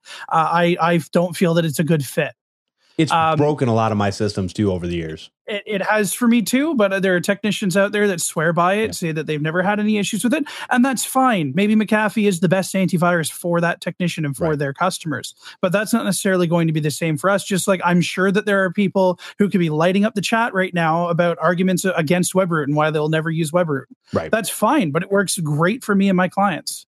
I don't feel that it's a good fit. It's broken a lot of my systems too over the years. It has for me too, but there are technicians out there that swear by it, say that they've never had any issues with it, and that's fine. Maybe McAfee is the best antivirus for that technician and for their customers, but that's not necessarily going to be the same for us. Just like I'm sure that there are people who could be lighting up the chat right now about arguments against WebRoot and why they'll never use WebRoot. Right. That's fine, but it works great for me and my clients.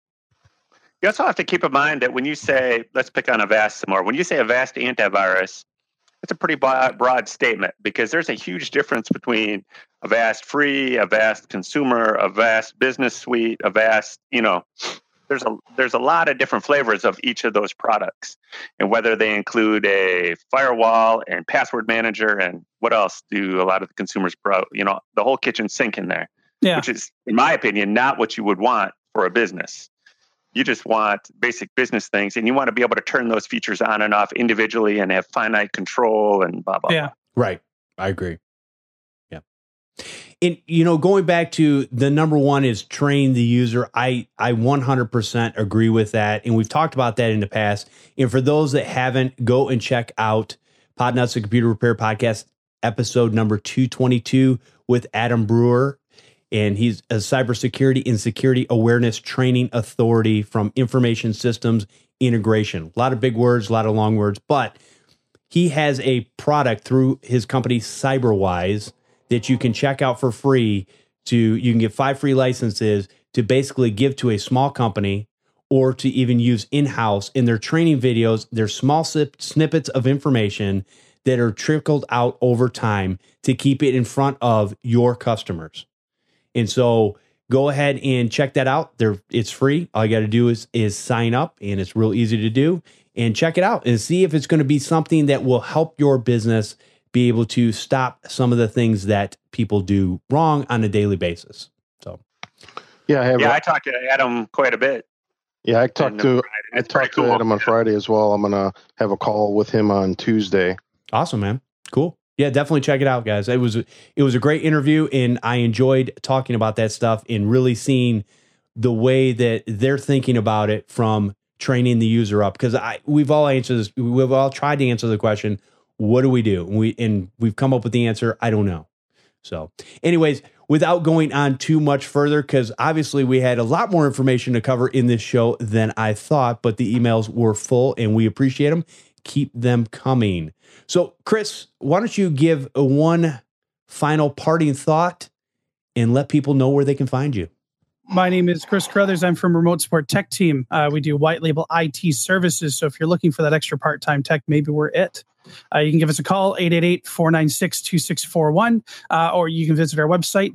You also have to keep in mind that when you say, let's pick on Avast some more, when you say Avast antivirus, it's a pretty broad statement because there's a huge difference between Avast Free, Avast Consumer, Avast Business Suite, Avast, there's a lot of different flavors of each of those products, and whether they include a firewall and password manager and what else do a lot of the consumers, the whole kitchen sink in there, which is, in my opinion, not what you would want for a business. You just want basic business things, and you want to be able to turn those features on and off individually and have finite control and blah, blah, blah. Right. I agree. Yeah. And, going back to the number one is train the user. I 100% agree with that. And we've talked about that in the past. And for those that haven't, go and check out Podnuts, the Computer Repair Podcast, episode number 222 with Adam Brewer. And he's a cybersecurity and security awareness training authority from Information Systems Integration. A lot of big words, a lot of long words, but he has a product through his company CyberWise that you can check out for free. You can get 5 free licenses to basically give to a small company or to even use in-house in their training videos. They're small snippets of information that are trickled out over time to keep it in front of your customers. And so go ahead and check that out. It's free. All you got to do is sign up, and it's real easy to do. And check it out and see if it's going to be something that will help your business be able to stop some of the things that people do wrong on a daily basis. So, I talked to Adam quite a bit. Yeah, I talked to Adam on Friday as well. I'm gonna have a call with him on Tuesday. Awesome, man. Cool. Yeah, definitely check it out, guys. It was a great interview, and I enjoyed talking about that stuff and really seeing the way that they're thinking about it from training the user up. Because we've all answered this. We've all tried to answer the question, what do we do? And we've come up with the answer, I don't know. So anyways, without going on too much further, because obviously we had a lot more information to cover in this show than I thought, but the emails were full and we appreciate them. keep them coming. So, Chris, why don't you give one final parting thought and let people know where they can find you? My name is Chris Carruthers. I'm from Remote Support Tech Team. We do white label IT services. So if you're looking for that extra part-time tech, maybe we're it. You can give us a call, 888-496-2641, or you can visit our website,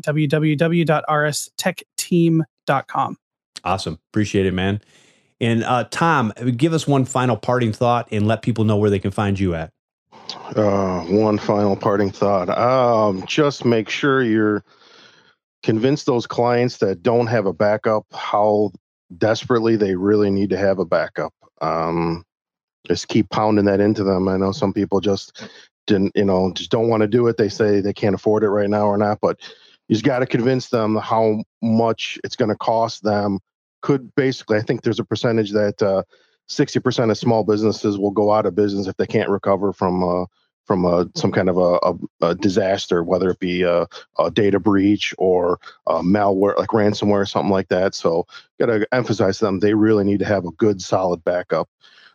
www.rstechteam.com. Awesome. Appreciate it, man. And Tom, give us one final parting thought and let people know where they can find you at. One final parting thought. Just make sure you're convince those clients that don't have a backup how desperately they really need to have a backup. Just keep pounding that into them. I know some people just just don't want to do it. They say they can't afford it right now or not, but you just got to convince them how much it's going to cost them. I think there's a percentage that 60% of small businesses will go out of business if they can't recover from some kind of a disaster, whether it be a data breach or malware, like ransomware or something like that. So got to emphasize to them, they really need to have a good, solid backup.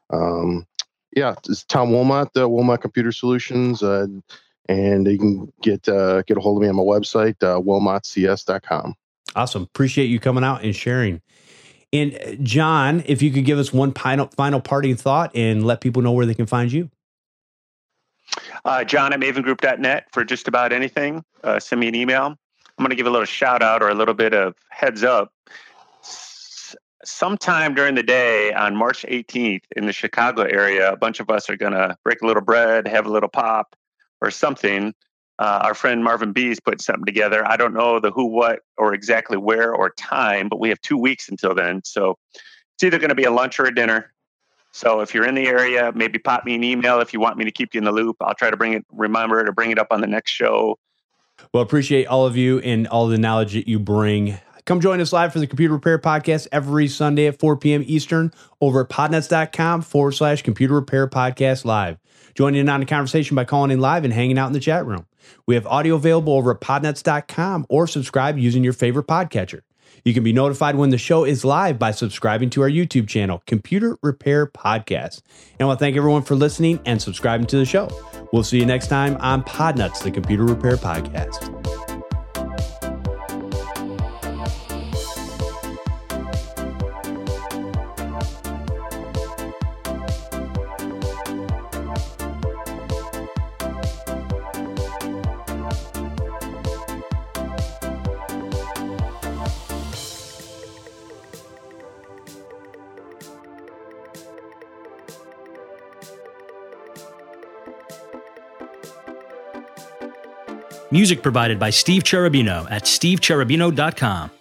It's Tom Wilmot, Wilmot Computer Solutions, and you can get a hold of me on my website, wilmotcs.com. Awesome. Appreciate you coming out and sharing. And John, if you could give us one final parting thought and let people know where they can find you. John at mavengroup.net for just about anything. Send me an email. I'm going to give a little shout out or a little bit of heads up. Sometime during the day on March 18th in the Chicago area, a bunch of us are going to break a little bread, have a little pop or something. Our friend Marvin B's put something together. I don't know the who, what, or exactly where or time, but we have 2 weeks until then. So it's either going to be a lunch or a dinner. So if you're in the area, maybe pop me an email if you want me to keep you in the loop. I'll try to bring it up on the next show. Well, appreciate all of you and all the knowledge that you bring. Come join us live for the Computer Repair Podcast every Sunday at 4 p.m. Eastern over at podnuts.com/Computer Repair Podcast Live. Join in on the conversation by calling in live and hanging out in the chat room. We have audio available over at podnuts.com or subscribe using your favorite podcatcher. You can be notified when the show is live by subscribing to our YouTube channel, Computer Repair Podcast. And I want to thank everyone for listening and subscribing to the show. We'll see you next time on Podnuts, the Computer Repair Podcast. Music provided by Steve Cherubino at stevecherubino.com.